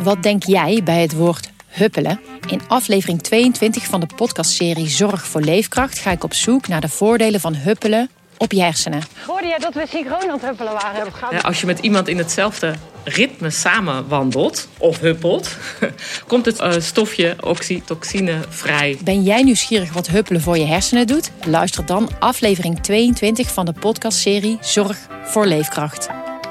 Wat denk jij bij het woord huppelen? In aflevering 22 van de podcastserie Zorg voor Leefkracht ga ik op zoek naar de voordelen van huppelen op je hersenen. Hoorde jij dat we synchroon aan het huppelen waren? Ja, als je met iemand in hetzelfde ritme samen wandelt of huppelt, komt het stofje oxytocine vrij. Ben jij nieuwsgierig wat huppelen voor je hersenen doet? Luister dan aflevering 22 van de podcastserie Zorg voor Leefkracht.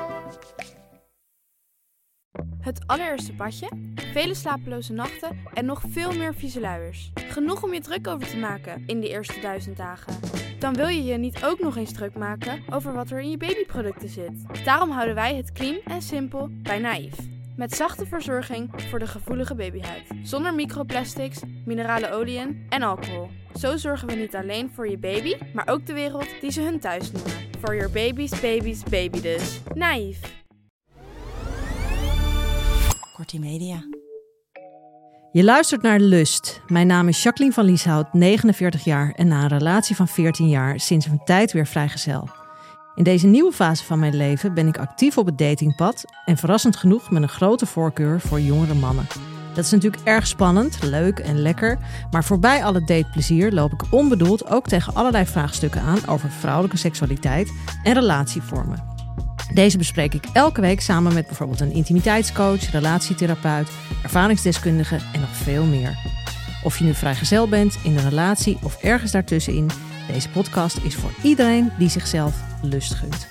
Het allereerste badje, vele slapeloze nachten en nog veel meer vieze luiers. Genoeg om je druk over te maken in de eerste 1000 dagen. Dan wil je je niet ook nog eens druk maken over wat er in je babyproducten zit. Daarom houden wij het clean en simpel bij Naïef. Met zachte verzorging voor de gevoelige babyhuid. Zonder microplastics, minerale oliën en alcohol. Zo zorgen we niet alleen voor je baby, maar ook de wereld die ze hun thuis noemen. For your baby's baby dus. Naïef. Kortie Media. Je luistert naar Lust. Mijn naam is Jacqueline van Lieshout, 49 jaar en na een relatie van 14 jaar sinds een tijd weer vrijgezel. In deze nieuwe fase van mijn leven ben ik actief op het datingpad en verrassend genoeg met een grote voorkeur voor jongere mannen. Dat is natuurlijk erg spannend, leuk en lekker, maar voorbij alle dateplezier loop ik onbedoeld ook tegen allerlei vraagstukken aan over vrouwelijke seksualiteit en relatievormen. Deze bespreek ik elke week samen met bijvoorbeeld een intimiteitscoach, relatietherapeut, ervaringsdeskundige en nog veel meer. Of je nu vrijgezel bent, in een relatie of ergens daartussenin, deze podcast is voor iedereen die zichzelf lust gunt.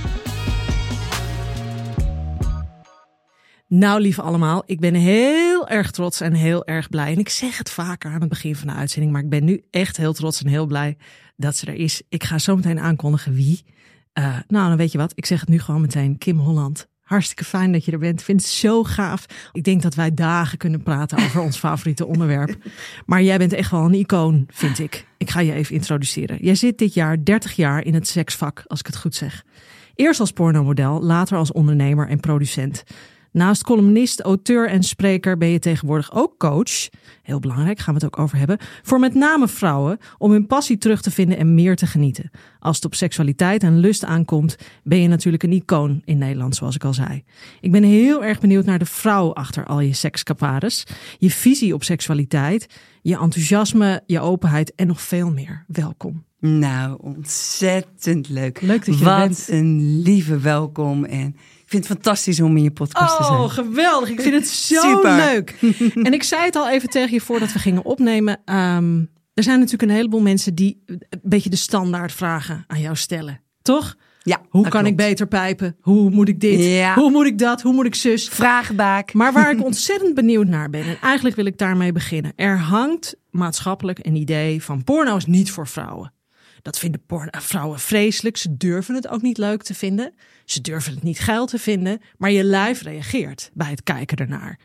Nou, lieve allemaal, ik ben heel erg trots en heel erg blij. En ik zeg het vaker aan het begin van de uitzending, maar ik ben nu echt heel trots en heel blij dat ze er is. Ik ga zo meteen aankondigen wie. Nou, dan weet je wat. Ik zeg het nu gewoon meteen. Kim Holland. Hartstikke fijn dat je er bent. Ik vind het zo gaaf. Ik denk dat wij dagen kunnen praten over ons favoriete onderwerp. Maar jij bent echt wel een icoon, vind ik. Ik ga je even introduceren. Jij zit dit jaar 30 jaar in het seksvak, als ik het goed zeg. Eerst als pornomodel, later als ondernemer en producent. Naast columnist, auteur en spreker ben je tegenwoordig ook coach. Heel belangrijk, gaan we het ook over hebben. Voor met name vrouwen om hun passie terug te vinden en meer te genieten. Als het op seksualiteit en lust aankomt, ben je natuurlijk een icoon in Nederland, zoals ik al zei. Ik ben heel erg benieuwd naar de vrouw achter al je sekscapades. Je visie op seksualiteit, je enthousiasme, je openheid en nog veel meer. Welkom. Nou, ontzettend leuk. Leuk dat je er bent. Wat een lieve welkom en... Ik vind het fantastisch om in je podcast te zijn. Oh, geweldig. Ik vind het zo Super. leuk. En ik zei het al even tegen je voordat we gingen opnemen. Er zijn natuurlijk een heleboel mensen die een beetje de standaard vragen aan jou stellen. Toch? Ja, Hoe dat kan klopt. ik beter pijpen? Hoe moet ik dit? Ja. Hoe moet ik dat? Hoe moet ik zus? Vragenbaak. Maar waar ik ontzettend benieuwd naar ben, en eigenlijk wil ik daarmee beginnen. Er hangt maatschappelijk een idee van porno is niet voor vrouwen. Dat vinden vrouwen vreselijk. Ze durven het ook niet leuk te vinden. Ze durven het niet geil te vinden. Maar je lijf reageert bij het kijken ernaar.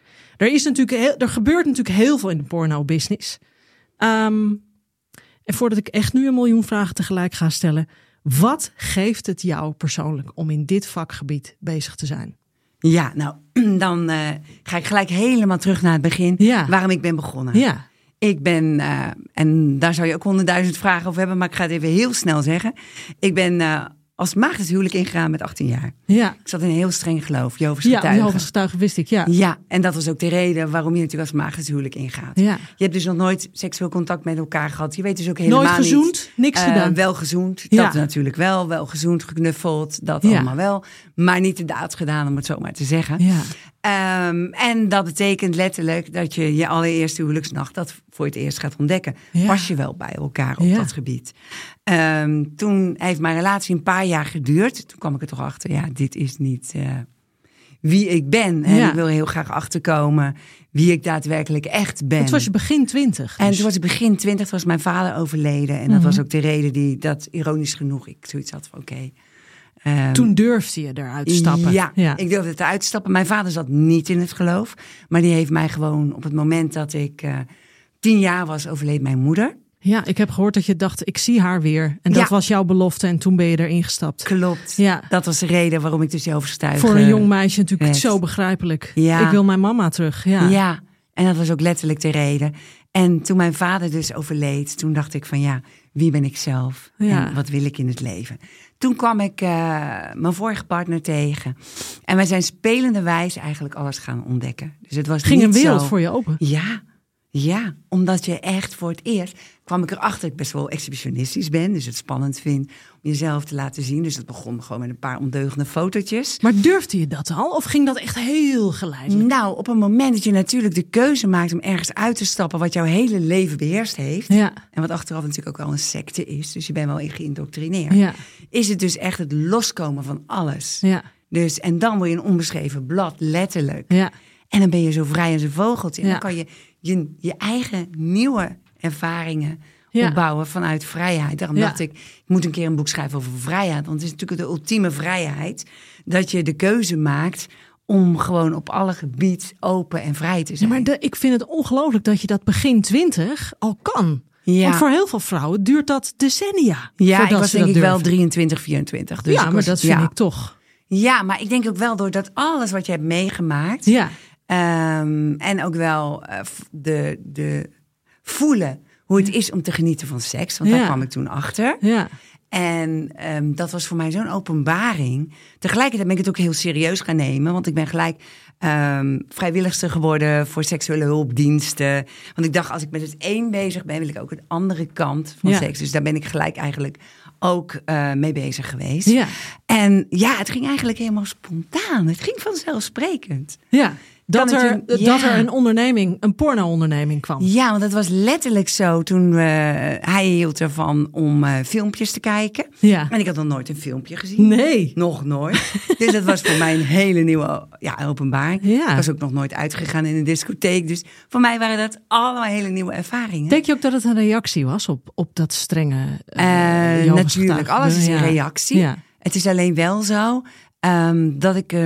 Er gebeurt natuurlijk heel veel in de porno-business. En voordat ik echt nu 1 miljoen vragen tegelijk ga stellen. Wat geeft het jou persoonlijk om in dit vakgebied bezig te zijn? Ja, nou, dan ga ik gelijk helemaal terug naar het begin. Ja. Waarom ik ben begonnen. Ja. Ik ben, en daar zou je ook 100.000 vragen over hebben, maar ik ga het even heel snel zeggen. Ik ben als maagd het huwelijk ingegaan met 18 jaar. Ja. Ik zat in een heel streng geloof, Jehovah's Ja, getuigen. Jehovah's getuigen wist ik, ja. Ja, en dat was ook de reden waarom je natuurlijk als maagd het huwelijk ingaat. Ja. Je hebt dus nog nooit seksueel contact met elkaar gehad. Je weet dus ook helemaal Nooit gezoend, niet. niks gedaan. Wel gezoend, Ja. dat natuurlijk wel. Wel gezoend, geknuffeld, dat Ja. allemaal wel. Maar niet de daad gedaan, om het zo maar te zeggen. Ja. En dat betekent letterlijk dat je je allereerste huwelijksnacht dat voor het eerst gaat ontdekken. Ja. Pas je wel bij elkaar op Ja. dat gebied. Toen heeft mijn relatie een paar jaar geduurd. Toen kwam ik er toch achter, ja, dit is niet wie ik ben. En Ja. ik wil heel graag achterkomen wie ik daadwerkelijk echt ben. Het was je begin 20. En dus. toen was het begin 20, was mijn vader overleden. En dat was ook de reden dat ironisch genoeg, ik zoiets had van oké. Toen durfde je eruit te stappen. Ja, ik durfde het eruit te stappen. Mijn vader zat niet in het geloof. Maar die heeft mij gewoon op het moment dat ik 10 jaar was, overleed mijn moeder. Ja, ik heb gehoord dat je dacht, ik zie haar weer. En dat Ja. was jouw belofte en toen ben je erin gestapt. Klopt. Ja. Dat was de reden waarom ik dus Jehovah's getuigen... Voor een jong meisje natuurlijk werd. zo begrijpelijk. Ja. Ik wil mijn mama terug. Ja. Ja, en dat was ook letterlijk de reden. En toen mijn vader dus overleed, toen dacht ik van ja, wie ben ik zelf en wat wil ik in het leven. Toen kwam ik mijn vorige partner tegen. En wij zijn spelenderwijs eigenlijk alles gaan ontdekken. Dus het was Ging niet een wereld zo... voor je open? Ja, omdat je echt voor het eerst... kwam ik erachter dat ik best wel exhibitionistisch ben. Dus het spannend vind om jezelf te laten zien. Dus dat begon gewoon met een paar ondeugende fotootjes. Maar durfde je dat al? Of ging dat echt heel geleidelijk? Nou, op een moment dat je natuurlijk de keuze maakt om ergens uit te stappen... wat jouw hele leven beheerst heeft... Ja. en wat achteraf natuurlijk ook wel een secte is... dus je bent wel in geïndoctrineerd... is het dus echt het loskomen van alles. Ja. Dus, en dan word je een onbeschreven blad, letterlijk. Ja. En dan ben je zo vrij als een vogeltje. En dan kan je eigen nieuwe ervaringen opbouwen vanuit vrijheid. Daarom dacht ik moet een keer een boek schrijven over vrijheid. Want het is natuurlijk de ultieme vrijheid... dat je de keuze maakt om gewoon op alle gebied open en vrij te zijn. Ja, maar ik vind het ongelooflijk dat je dat begin 20 al kan. Ja. Want voor heel veel vrouwen duurt dat decennia. Ja, ik was denk ik wel 23, 24. Dus ja, maar dat vind ik toch. Ja, maar ik denk ook wel doordat alles wat je hebt meegemaakt... Ja. En ook wel de voelen hoe het is om te genieten van seks. Want daar kwam ik toen achter. Ja. En dat was voor mij zo'n openbaring. Tegelijkertijd ben ik het ook heel serieus gaan nemen. Want ik ben gelijk vrijwilligster geworden voor seksuele hulpdiensten. Want ik dacht, als ik met het een bezig ben, wil ik ook de andere kant van seks. Dus daar ben ik gelijk eigenlijk ook mee bezig geweest. Ja. En het ging eigenlijk helemaal spontaan. Het ging vanzelfsprekend. Ja. Dat er een onderneming, een porno-onderneming kwam. Ja, want het was letterlijk zo toen hij hield ervan om filmpjes te kijken. Ja. En ik had nog nooit een filmpje gezien. Nee. Nog nooit. Dus dat was voor mij een hele nieuwe openbaring. Ja. Ik was ook nog nooit uitgegaan in een discotheek. Dus voor mij waren dat allemaal hele nieuwe ervaringen. Denk je ook dat het een reactie was op dat strenge natuurlijk, alles is een reactie. Ja. Het is alleen wel zo dat ik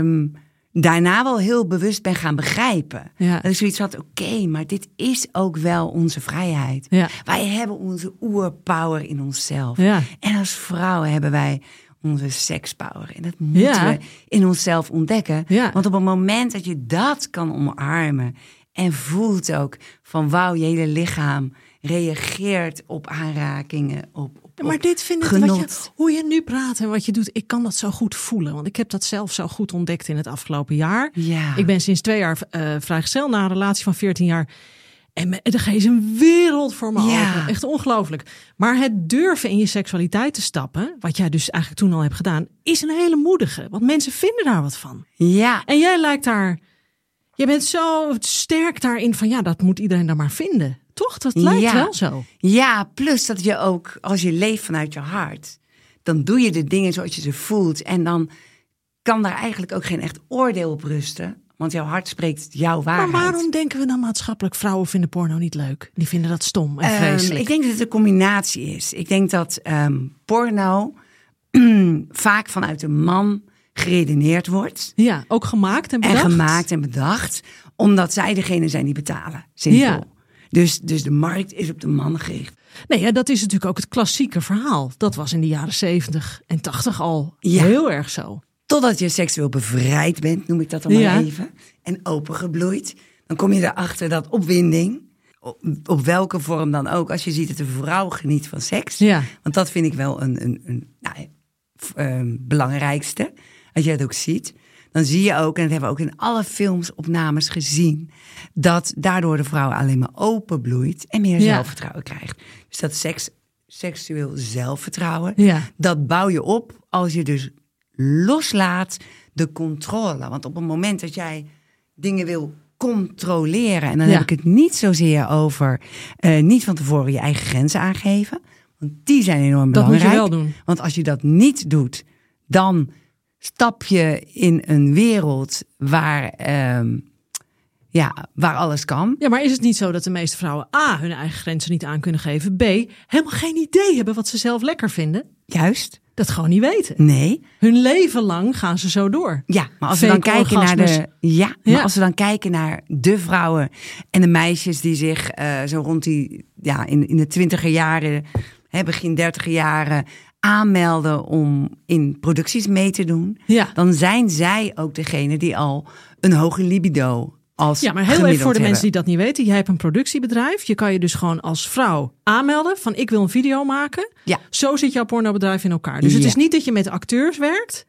daarna wel heel bewust ben gaan begrijpen. Ja. Dat ik zoiets had, oké, maar dit is ook wel onze vrijheid. Ja. Wij hebben onze oerpower in onszelf. Ja. En als vrouwen hebben wij onze sekspower. En dat moeten we in onszelf ontdekken. Ja. Want op het moment dat je dat kan omarmen en voelt ook van wauw, je hele lichaam reageert op aanrakingen, maar dit vind ik, hoe je nu praat en wat je doet, ik kan dat zo goed voelen. Want ik heb dat zelf zo goed ontdekt in het afgelopen jaar. Ja. Ik ben sinds 2 jaar vrijgezel na een relatie van 14 jaar. En er is een wereld voor me open. Echt ongelooflijk. Maar het durven in je seksualiteit te stappen, wat jij dus eigenlijk toen al hebt gedaan, is een hele moedige. Want mensen vinden daar wat van. Ja. En jij lijkt daar, je bent zo sterk daarin van dat moet iedereen daar maar vinden. Toch? Dat lijkt wel zo. Ja, plus dat je ook, als je leeft vanuit je hart, dan doe je de dingen zoals je ze voelt. En dan kan daar eigenlijk ook geen echt oordeel op rusten. Want jouw hart spreekt jouw waarheid. Maar waarom denken we dan maatschappelijk, vrouwen vinden porno niet leuk? Die vinden dat stom en vreselijk. Ik denk dat het een combinatie is. Ik denk dat porno vaak vanuit een man geredeneerd wordt. Ja, ook gemaakt en bedacht. En gemaakt en bedacht. Omdat zij degene zijn die betalen. Simpel. Ja. Dus de markt is op de man gericht. Nee, dat is natuurlijk ook het klassieke verhaal. Dat was in de jaren 70 en 80 al heel erg zo. Totdat je seksueel bevrijd bent, noem ik dat dan maar even. En opengebloeid. Dan kom je erachter dat opwinding, op welke vorm dan ook, als je ziet dat een vrouw geniet van seks. Ja. Want dat vind ik wel een belangrijkste. Als je dat ook ziet. Dan zie je ook, en dat hebben we ook in alle films, opnames gezien, dat daardoor de vrouw alleen maar openbloeit en meer zelfvertrouwen krijgt. Dus dat seksueel zelfvertrouwen, dat bouw je op als je dus loslaat de controle. Want op het moment dat jij dingen wil controleren, en dan heb ik het niet zozeer over niet van tevoren je eigen grenzen aangeven, want die zijn enorm belangrijk. Dat moet je wel doen. Want als je dat niet doet, dan stap je in een wereld waar alles kan. Ja, maar is het niet zo dat de meeste vrouwen A, hun eigen grenzen niet aan kunnen geven, B, helemaal geen idee hebben wat ze zelf lekker vinden? Juist. Dat gewoon niet weten. Nee. Hun leven lang gaan ze zo door. Ja, maar als we dan kijken naar als we dan kijken naar de vrouwen en de meisjes die zich zo rond die in de 20er jaren, begin 30er jaren aanmelden om in producties mee te doen, dan zijn zij ook degene die al een hoge libido als Ja, maar heel even voor de mensen die hebben. dat niet weten. Jij hebt een productiebedrijf. Je kan je dus gewoon als vrouw aanmelden van ik wil een video maken. Ja. Zo zit jouw pornobedrijf in elkaar. Dus het is niet dat je met acteurs werkt.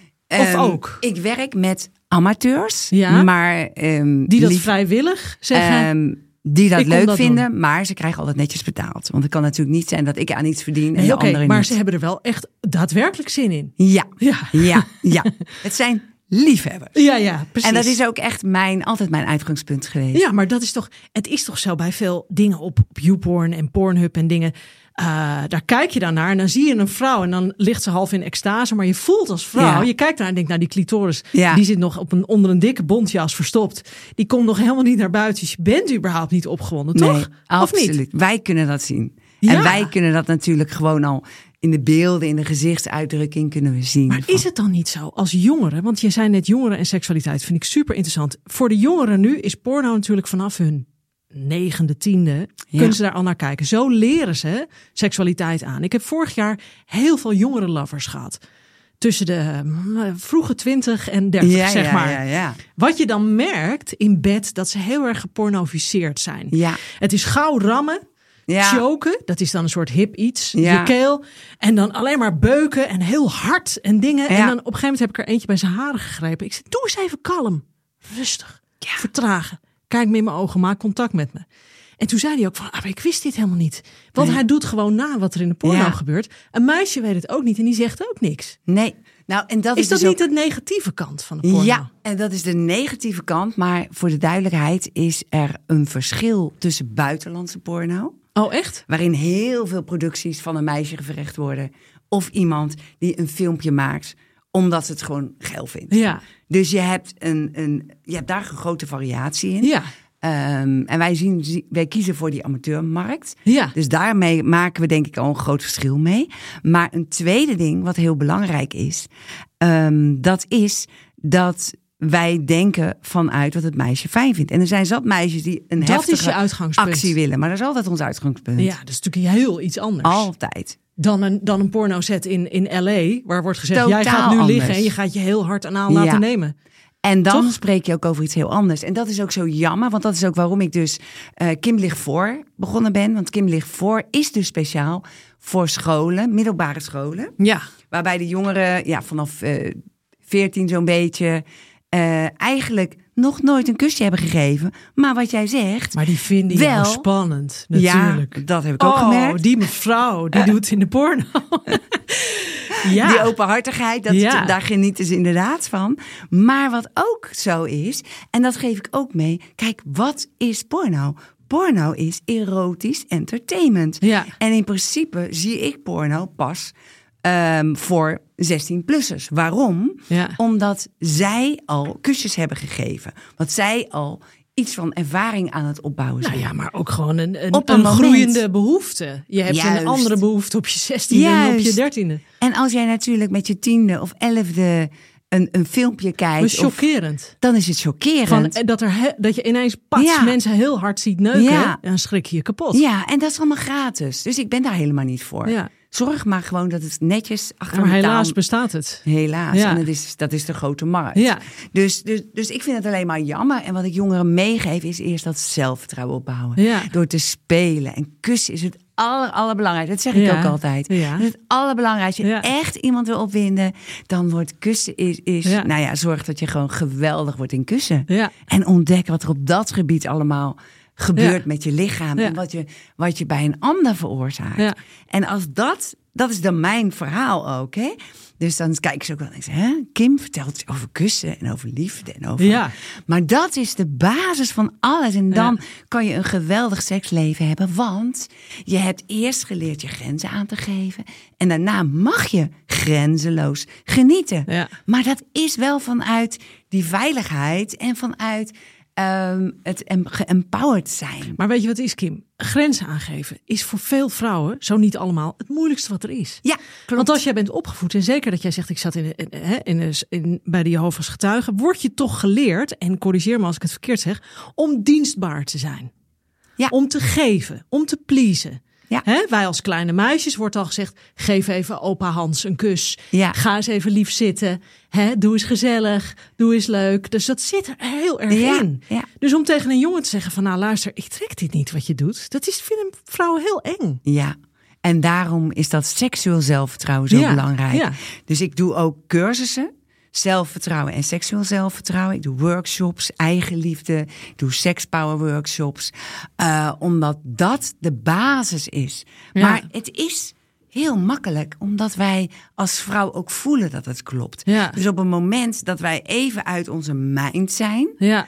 Of ook? Ik werk met amateurs, Ja. maar Die dat vrijwillig zeggen. die dat Ik kom leuk dat vinden, doen. maar ze krijgen altijd netjes betaald. Want het kan natuurlijk niet zijn dat ik aan iets verdien en de Oké, anderen maar niet. ze hebben er wel echt daadwerkelijk zin in. Ja, Ja. ja, ja. Het zijn liefhebbers. Ja, precies. En dat is ook echt altijd mijn uitgangspunt geweest. Ja, maar het is toch zo bij veel dingen op YouPorn en Pornhub en dingen. Daar kijk je dan naar en dan zie je een vrouw en dan ligt ze half in extase. Maar je voelt als vrouw, Ja. je kijkt naar en denkt, nou die clitoris, Ja. die zit nog onder een dikke bontjas verstopt. Die komt nog helemaal niet naar buiten. Dus je bent überhaupt niet opgewonden, toch? Nee, Of absoluut. niet? Wij kunnen dat zien. Ja. En wij kunnen dat natuurlijk gewoon al in de beelden, in de gezichtsuitdrukking kunnen we zien. Maar is het dan niet zo als jongeren? Want je zei net jongeren en seksualiteit, vind ik super interessant. Voor de jongeren nu is porno natuurlijk vanaf hun 9e, 10e, kunnen ze daar al naar kijken. Zo leren ze seksualiteit aan. Ik heb vorig jaar heel veel jongere lovers gehad. Tussen de vroege 20 en 30, zeg maar. Ja. Wat je dan merkt in bed, dat ze heel erg gepornoficeerd zijn. Ja. Het is gauw rammen. Ja. Choken, dat is dan een soort hip iets. Ja. Je keel. En dan alleen maar beuken en heel hard en dingen. Ja. En dan op een gegeven moment heb ik er eentje bij zijn haren gegrepen. Ik zei, doe eens even kalm. Rustig. Vertragen. Kijk me in mijn ogen, maak contact met me. En toen zei hij ook van, maar ik wist dit helemaal niet. Want hij doet gewoon na wat er in de porno gebeurt. Een meisje weet het ook niet en die zegt ook niks. Nee. Nou, en dat Is dat dus niet de negatieve kant van de porno? Ja, en dat is de negatieve kant. Maar voor de duidelijkheid is er een verschil tussen buitenlandse porno, Oh, echt? waarin heel veel producties van een meisje verricht worden, of iemand die een filmpje maakt omdat ze het gewoon geil vindt. Ja. Dus je hebt je hebt daar een grote variatie in. Ja. En wij kiezen voor die amateurmarkt. Ja. Dus daarmee maken we denk ik al een groot verschil mee. Maar een tweede ding wat heel belangrijk is, dat is dat wij denken vanuit wat het meisje fijn vindt. En er zijn zat meisjes die een Dat is je heftige uitgangspunt. actie willen. Maar dat is altijd ons uitgangspunt. Ja, dat is natuurlijk heel iets anders. Altijd. Dan een porno set in L.A. waar wordt gezegd, Totaal jij gaat nu liggen anders. en je gaat je heel hard aan laten nemen. En dan Toch? spreek je ook over iets heel anders. En dat is ook zo jammer, want dat is ook waarom ik dus Kim ligt voor begonnen ben. Want Kim ligt voor is dus speciaal voor scholen, middelbare scholen. Ja. Waarbij de jongeren vanaf 14 zo'n beetje eigenlijk nog nooit een kusje hebben gegeven. Maar wat jij zegt, Maar die vinden wel, jou spannend, natuurlijk. Ja, dat heb ik ook gemerkt. Die mevrouw, die doet in de porno. Ja. Die openhartigheid, daar genieten ze inderdaad van. Maar wat ook zo is, en dat geef ik ook mee. Kijk, wat is porno? Porno is erotisch entertainment. Ja. En in principe zie ik porno pas voor 16-plussers. Waarom? Ja. Omdat zij al kusjes hebben gegeven. Want zij al iets van ervaring aan het opbouwen zijn. Nou ja, maar ook gewoon een moment. groeiende behoefte. Je hebt Juist. een andere behoefte op je 16e en op je 13e. En als jij natuurlijk met je 10e of 11e een filmpje kijkt, Dat is chockerend. dan is het chockerend. Dat je ineens mensen heel hard ziet neuken. Ja. En dan schrik je kapot. Ja, en dat is allemaal gratis. Dus ik ben daar helemaal niet voor. Ja. Zorg maar gewoon dat het netjes achter Maar de helaas taal... bestaat het. Helaas. Ja. En dat is de grote markt. Ja. Dus ik vind het alleen maar jammer. En wat ik jongeren meegeef is eerst dat zelfvertrouwen opbouwen. Ja. Door te spelen. En kussen is het allerbelangrijkste. Dat zeg ik ook altijd. Ja. Dat is het allerbelangrijkste. Als je echt iemand wil opwinden, dan wordt kussen zorg dat je gewoon geweldig wordt in kussen. Ja. En ontdek wat er op dat gebied allemaal gebeurt met je lichaam. Ja. En wat je bij een ander veroorzaakt. Ja. En als dat is dan mijn verhaal ook. Hè? Dus dan kijk ik ze ook wel en denk ik, Kim vertelt over kussen en over liefde. En over... Ja. Maar dat is de basis van alles. En dan kan je een geweldig seksleven hebben. Want je hebt eerst geleerd je grenzen aan te geven. En daarna mag je grenzeloos genieten. Ja. Maar dat is wel vanuit die veiligheid en vanuit het geempowered zijn. Maar weet je wat het is, Kim? Grenzen aangeven is voor veel vrouwen, zo niet allemaal, het moeilijkste wat er is. Ja, klopt. Want als jij bent opgevoed, en zeker dat jij zegt, ik zat bij de Jehovah's getuigen, word je toch geleerd, en corrigeer me als ik het verkeerd zeg, om dienstbaar te zijn. Ja. Om te geven, om te pleasen. Ja. Hè? Wij als kleine meisjes wordt al gezegd, geef even opa Hans een kus. Ja. Ga eens even lief zitten. Hè? Doe eens gezellig. Doe eens leuk. Dus dat zit er heel erg in. Ja. Dus om tegen een jongen te zeggen van, nou luister, ik trek dit niet wat je doet. Vinden vrouwen heel eng. Ja. En daarom is dat seksueel zelfvertrouwen zo belangrijk. Ja. Dus ik doe ook cursussen. Zelfvertrouwen en seksueel zelfvertrouwen. Ik doe workshops, eigenliefde. Ik doe sekspower workshops. Omdat dat de basis is. Ja. Maar het is heel makkelijk. Omdat wij als vrouw ook voelen dat het klopt. Ja. Dus op het moment dat wij even uit onze mind zijn. Ja.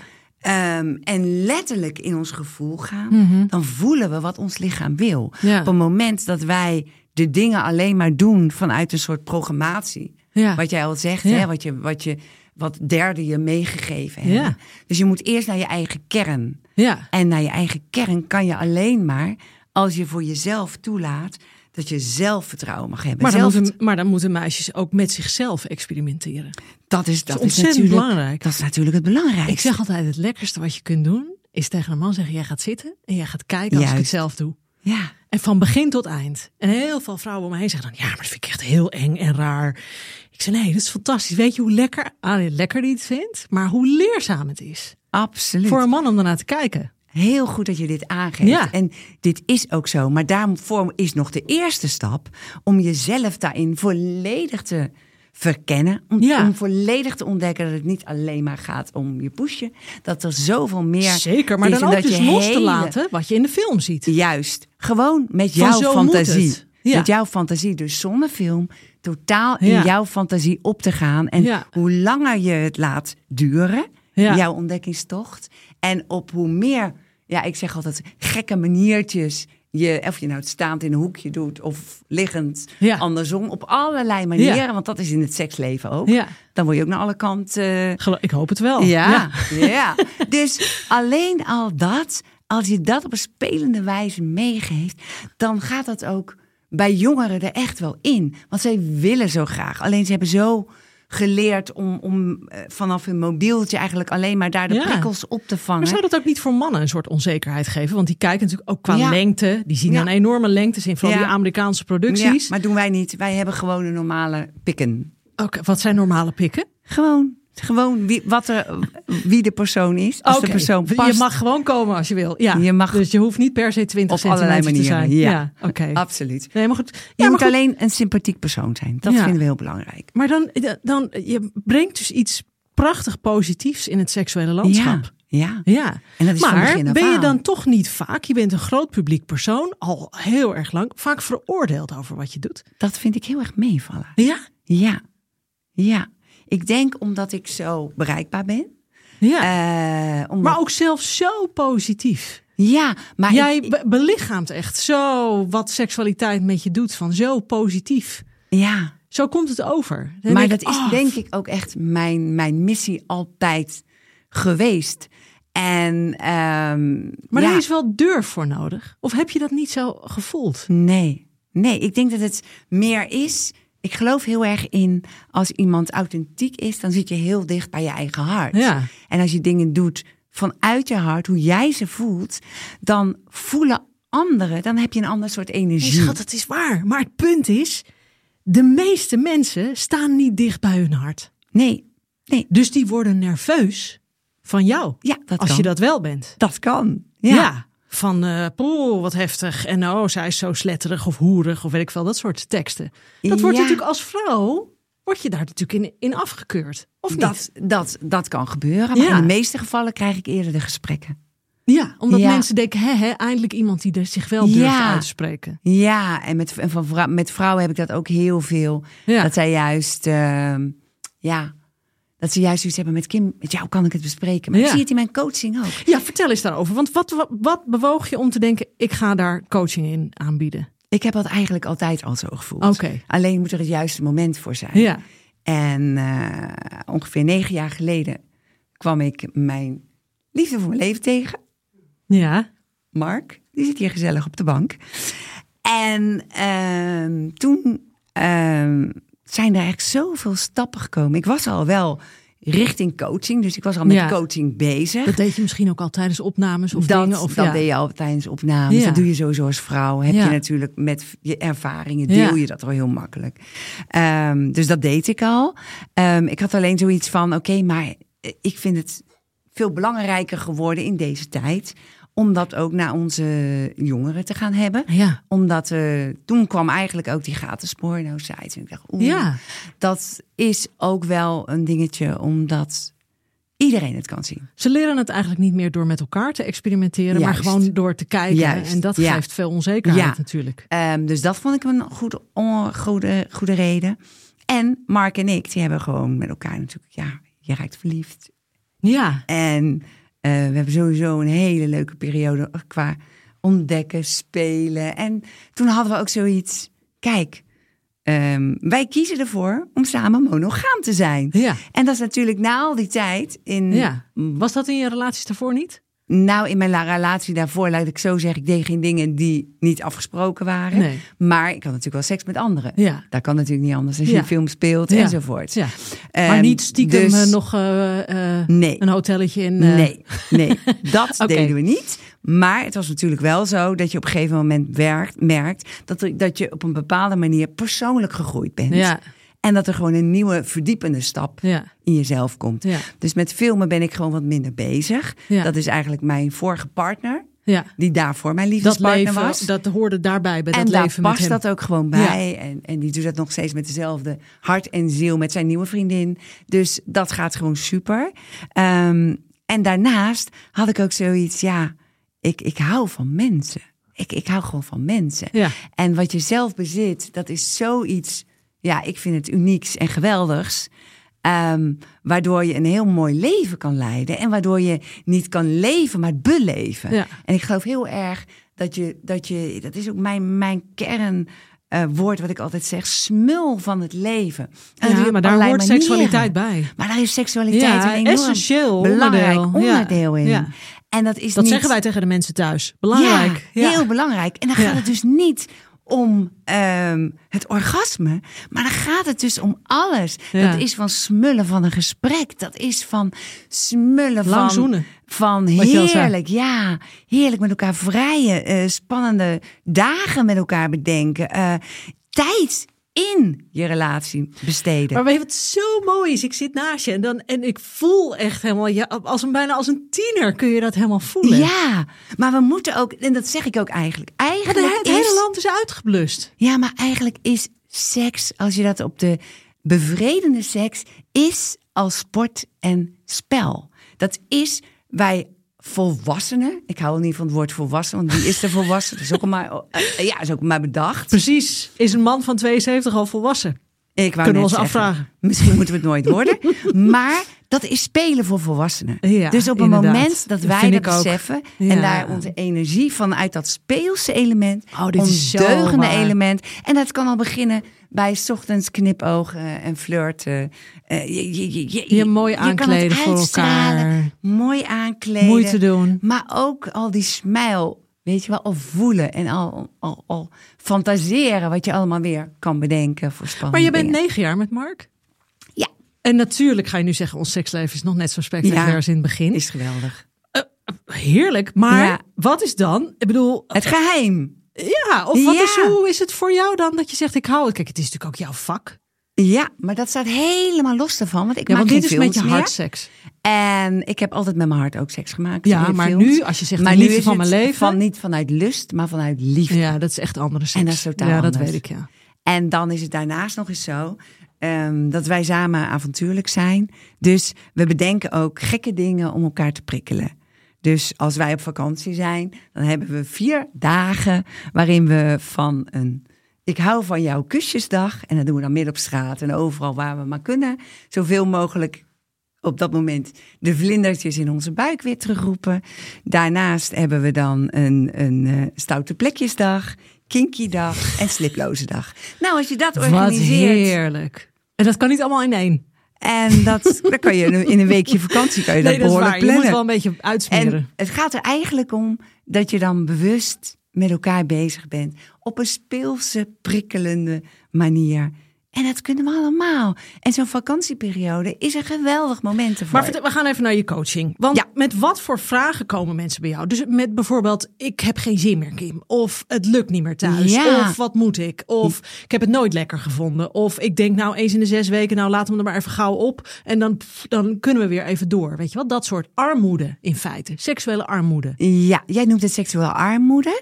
En letterlijk in ons gevoel gaan. Dan voelen we wat ons lichaam wil. Ja. Op het moment dat wij de dingen alleen maar doen vanuit een soort programmatie. Ja. Wat jij al zegt, Ja. hè, wat derden je meegegeven hebben. Ja. Dus je moet eerst naar je eigen kern. Ja. En naar je eigen kern kan je alleen maar als je voor jezelf toelaat dat je zelfvertrouwen mag hebben. Maar dan moeten meisjes ook met zichzelf experimenteren. Dat is ontzettend belangrijk. Dat is natuurlijk het belangrijkste. Ik zeg altijd, het lekkerste wat je kunt doen is tegen een man zeggen, jij gaat zitten en jij gaat kijken als ik het zelf doe. Ja. En van begin tot eind. En heel veel vrouwen om me heen zeggen dan, ja, maar dat vind ik echt heel eng en raar. Ik zeg, nee, dat is fantastisch. Weet je hoe lekker die het vindt, maar hoe leerzaam het is. Absoluut. Voor een man om ernaar te kijken. Heel goed dat je dit aangeeft. Ja. En dit is ook zo. Maar daarvoor is nog de eerste stap om jezelf daarin volledig te verkennen. Om volledig te ontdekken dat het niet alleen maar gaat om je poesje. Dat er zoveel meer Zeker, maar is. dan ook dus los te laten wat je in de film ziet. Juist. Gewoon met jouw zo fantasie. moet het. Ja. Met jouw fantasie. Dus zonder film. Totaal in jouw fantasie op te gaan. En hoe langer je het laat duren. Jouw ontdekkingstocht. En op hoe meer, ik zeg altijd gekke maniertjes. Of je nou het staand in een hoekje doet of liggend, andersom. Op allerlei manieren, want dat is in het seksleven ook. Ja. Dan word je ook naar alle kanten... Ik hoop het wel. Ja. Dus alleen al dat, als je dat op een spelende wijze meegeeft, dan gaat dat ook bij jongeren er echt wel in. Want zij willen zo graag. Alleen ze hebben zo geleerd om vanaf hun mobieltje eigenlijk alleen maar daar de prikkels op te vangen. Maar zou dat ook niet voor mannen een soort onzekerheid geven? Want die kijken natuurlijk ook qua lengte. Die zien dan enorme lengtes in vooral die Amerikaanse producties. Ja, maar doen wij niet. Wij hebben gewoon een normale pikken. Oké, wat zijn normale pikken? Gewoon wie de persoon is. Als de persoon past. Je mag gewoon komen als je wil. Ja. Dus je hoeft niet per se 20 op allerlei centimeter manieren te zijn. Ja, oké. Absoluut. Nee, maar goed. Je moet alleen een sympathiek persoon zijn. Dat vinden we heel belangrijk. Maar dan je brengt dus iets prachtig positiefs in het seksuele landschap. Ja. En dat is maar ben je dan toch niet vaak, je bent een groot publiek persoon, al heel erg lang, vaak veroordeeld over wat je doet? Dat vind ik heel erg meevallen. Ja. Ik denk omdat ik zo bereikbaar ben. Ja. Maar ook zelfs zo positief. Ja, maar jij belichaamt echt zo wat seksualiteit met je doet, van zo positief. Ja. Zo komt het over. Maar dat is denk ik ook echt mijn missie altijd geweest. Maar er is wel durf voor nodig. Of heb je dat niet zo gevoeld? Nee, ik denk dat het meer is. Ik geloof heel erg in, als iemand authentiek is, dan zit je heel dicht bij je eigen hart. Ja. En als je dingen doet vanuit je hart, hoe jij ze voelt, dan voelen anderen, dan heb je een ander soort energie. Nee, schat, dat is waar. Maar het punt is, de meeste mensen staan niet dicht bij hun hart. Nee. Dus die worden nerveus van jou. Ja, dat als kan. je dat wel bent. Dat kan. Ja. Van, wat heftig. En zij is zo sletterig of hoerig of weet ik veel. Dat soort teksten. Dat wordt natuurlijk als vrouw, word je daar natuurlijk in afgekeurd. Of niet? Dat kan gebeuren. Maar in de meeste gevallen krijg ik eerder de gesprekken. Ja, omdat mensen denken, eindelijk iemand die zich wel durft uit te spreken. Ja, en met vrouwen heb ik dat ook heel veel. Ja. Dat zij juist, dat ze juist iets hebben met Kim. Met jou kan ik het bespreken. Maar ik zie het in mijn coaching ook. Ja, vertel eens daarover. Want wat bewoog je om te denken, ik ga daar coaching in aanbieden? Ik heb dat eigenlijk altijd al zo gevoeld. Okay. Alleen moet er het juiste moment voor zijn. Ja. En ongeveer 9 jaar geleden kwam ik mijn liefde voor mijn leven tegen. Ja. Mark, die zit hier gezellig op de bank. En toen zijn er echt zoveel stappen gekomen. Ik was al wel richting coaching. Dus ik was al met coaching bezig. Dat deed je misschien ook al tijdens opnames of dingen? Of dat deed je al tijdens opnames. Dat doe je sowieso als vrouw. Heb je natuurlijk met je ervaringen, deel je dat al heel makkelijk. Dus dat deed ik al. Ik had alleen zoiets van, oké, maar ik vind het veel belangrijker geworden in deze tijd om dat ook naar onze jongeren te gaan hebben. Ja. Omdat toen kwam eigenlijk ook die gratis porno-site. En ik dacht, dat is ook wel een dingetje, omdat iedereen het kan zien. Ze leren het eigenlijk niet meer door met elkaar te experimenteren, maar gewoon door te kijken. En dat geeft veel onzekerheid natuurlijk. Dus dat vond ik een goede reden. En Mark en ik, die hebben gewoon met elkaar natuurlijk, je raakt verliefd. Ja. En we hebben sowieso een hele leuke periode qua ontdekken, spelen. En toen hadden we ook zoiets, kijk, wij kiezen ervoor om samen monogaam te zijn. Ja. En dat is natuurlijk na al die tijd Was dat in je relaties daarvoor niet? Nou, in mijn relatie daarvoor, laat ik zo zeggen, ik deed geen dingen die niet afgesproken waren. Nee. Maar ik had natuurlijk wel seks met anderen. Ja. Dat kan natuurlijk niet anders als je een film speelt enzovoort. Ja. Maar niet stiekem nog een hotelletje in... Nee, dat deden we niet. Maar het was natuurlijk wel zo dat je op een gegeven moment merkt dat je op een bepaalde manier persoonlijk gegroeid bent. Ja. En dat er gewoon een nieuwe verdiepende stap in jezelf komt. Ja. Dus met filmen ben ik gewoon wat minder bezig. Ja. Dat is eigenlijk mijn vorige partner. Ja. Die daarvoor mijn liefdespartner was. Dat hoorde daarbij bij dat leven met hem. En daar past dat ook gewoon bij. Ja. En die doet dat nog steeds met dezelfde hart en ziel met zijn nieuwe vriendin. Dus dat gaat gewoon super. En daarnaast had ik ook zoiets, ik hou van mensen. Ik hou gewoon van mensen. Ja. En wat je zelf bezit, dat is zoiets... Ja, ik vind het unieks en geweldigs. Waardoor je een heel mooi leven kan leiden. En waardoor je niet kan leven, maar beleven. Ja. En ik geloof heel erg dat is ook mijn kernwoord wat ik altijd zeg. Smul van het leven. En maar daar hoort seksualiteit bij. Maar daar is seksualiteit een enorm essentieel belangrijk onderdeel in. Ja. En dat zeggen wij tegen de mensen thuis. Belangrijk. Ja, heel belangrijk. En dan gaat het dus niet om het orgasme, maar dan gaat het dus om alles. Ja. Dat is van smullen van een gesprek. Dat is van smullen lang zoenen. Van heerlijk, heerlijk met elkaar vrijen, spannende dagen met elkaar bedenken, tijd in je relatie besteden. Maar weet je wat zo mooi is? Ik zit naast je en ik voel echt helemaal... bijna als een tiener kun je dat helemaal voelen. Ja, maar we moeten ook... En dat zeg ik ook eigenlijk. Het hele land is uitgeblust. Ja, maar eigenlijk is seks, als je dat op de bevredende seks... is als sport en spel. Dat is wij... volwassenen. Ik hou niet van het woord volwassen, want die is er volwassen. Dat is ook maar bedacht. Precies. Is een man van 72 al volwassen? Kunnen we ons afvragen. Misschien moeten we het nooit worden. Maar dat is spelen voor volwassenen. Ja, dus op een moment dat wij dat beseffen... en daar onze energie vanuit dat speelse element... ondeugende element... en dat kan al beginnen bij 's ochtends knipogen en flirten. Je mooi aankleden voor elkaar. Mooi aankleden. Moeite doen. Maar ook al die smile... Weet je wel, al voelen en al fantaseren wat je allemaal weer kan bedenken voor spannende Maar je bent 9 jaar met Mark? Ja. En natuurlijk ga je nu zeggen, ons seksleven is nog net zo spectaculair als in het begin. Is geweldig. Heerlijk, maar wat is dan? Ik bedoel... Het geheim. Ja, of hoe is het voor jou dan dat je zegt, ik hou het? Kijk, het is natuurlijk ook jouw vak. Ja, maar dat staat helemaal los daarvan. Want ik maak geen films meer. Dit is met je hartseks. En ik heb altijd met mijn hart ook seks gemaakt. Ja, maar films. Nu, als je zegt de liefde van mijn leven... niet vanuit lust, maar vanuit liefde. Ja, dat is echt andere seks. En dat is totaal anders. Dat weet ik, ja. En dan is het daarnaast nog eens zo... dat wij samen avontuurlijk zijn. Dus we bedenken ook gekke dingen om elkaar te prikkelen. Dus als wij op vakantie zijn, dan hebben we 4 dagen... waarin we van een... Ik hou van jouw kusjesdag. En dat doen we dan midden op straat en overal waar we maar kunnen. Zoveel mogelijk op dat moment de vlindertjes in onze buik weer terugroepen. Daarnaast hebben we dan een stoute plekjesdag, kinky dag en sliploze dag. Nou, als je dat organiseert... Wat heerlijk. En dat kan niet allemaal in één. En dan kan je in een weekje vakantie dat behoorlijk plannen. Je moet wel een beetje uitsmeren. En het gaat er eigenlijk om dat je dan bewust met elkaar bezig bent. Op een speelse, prikkelende manier. En dat kunnen we allemaal. En zo'n vakantieperiode is een geweldig moment ervoor. Maar we gaan even naar je coaching. Want met wat voor vragen komen mensen bij jou? Dus met bijvoorbeeld, ik heb geen zin meer, Kim. Of het lukt niet meer thuis. Ja. Of wat moet ik? Of ik heb het nooit lekker gevonden. Of ik denk nou eens in de 6 weken, nou laten we er maar even gauw op. En dan kunnen we weer even door. Weet je wat? Dat soort armoede in feite. Seksuele armoede. Ja, jij noemt het seksuele armoede.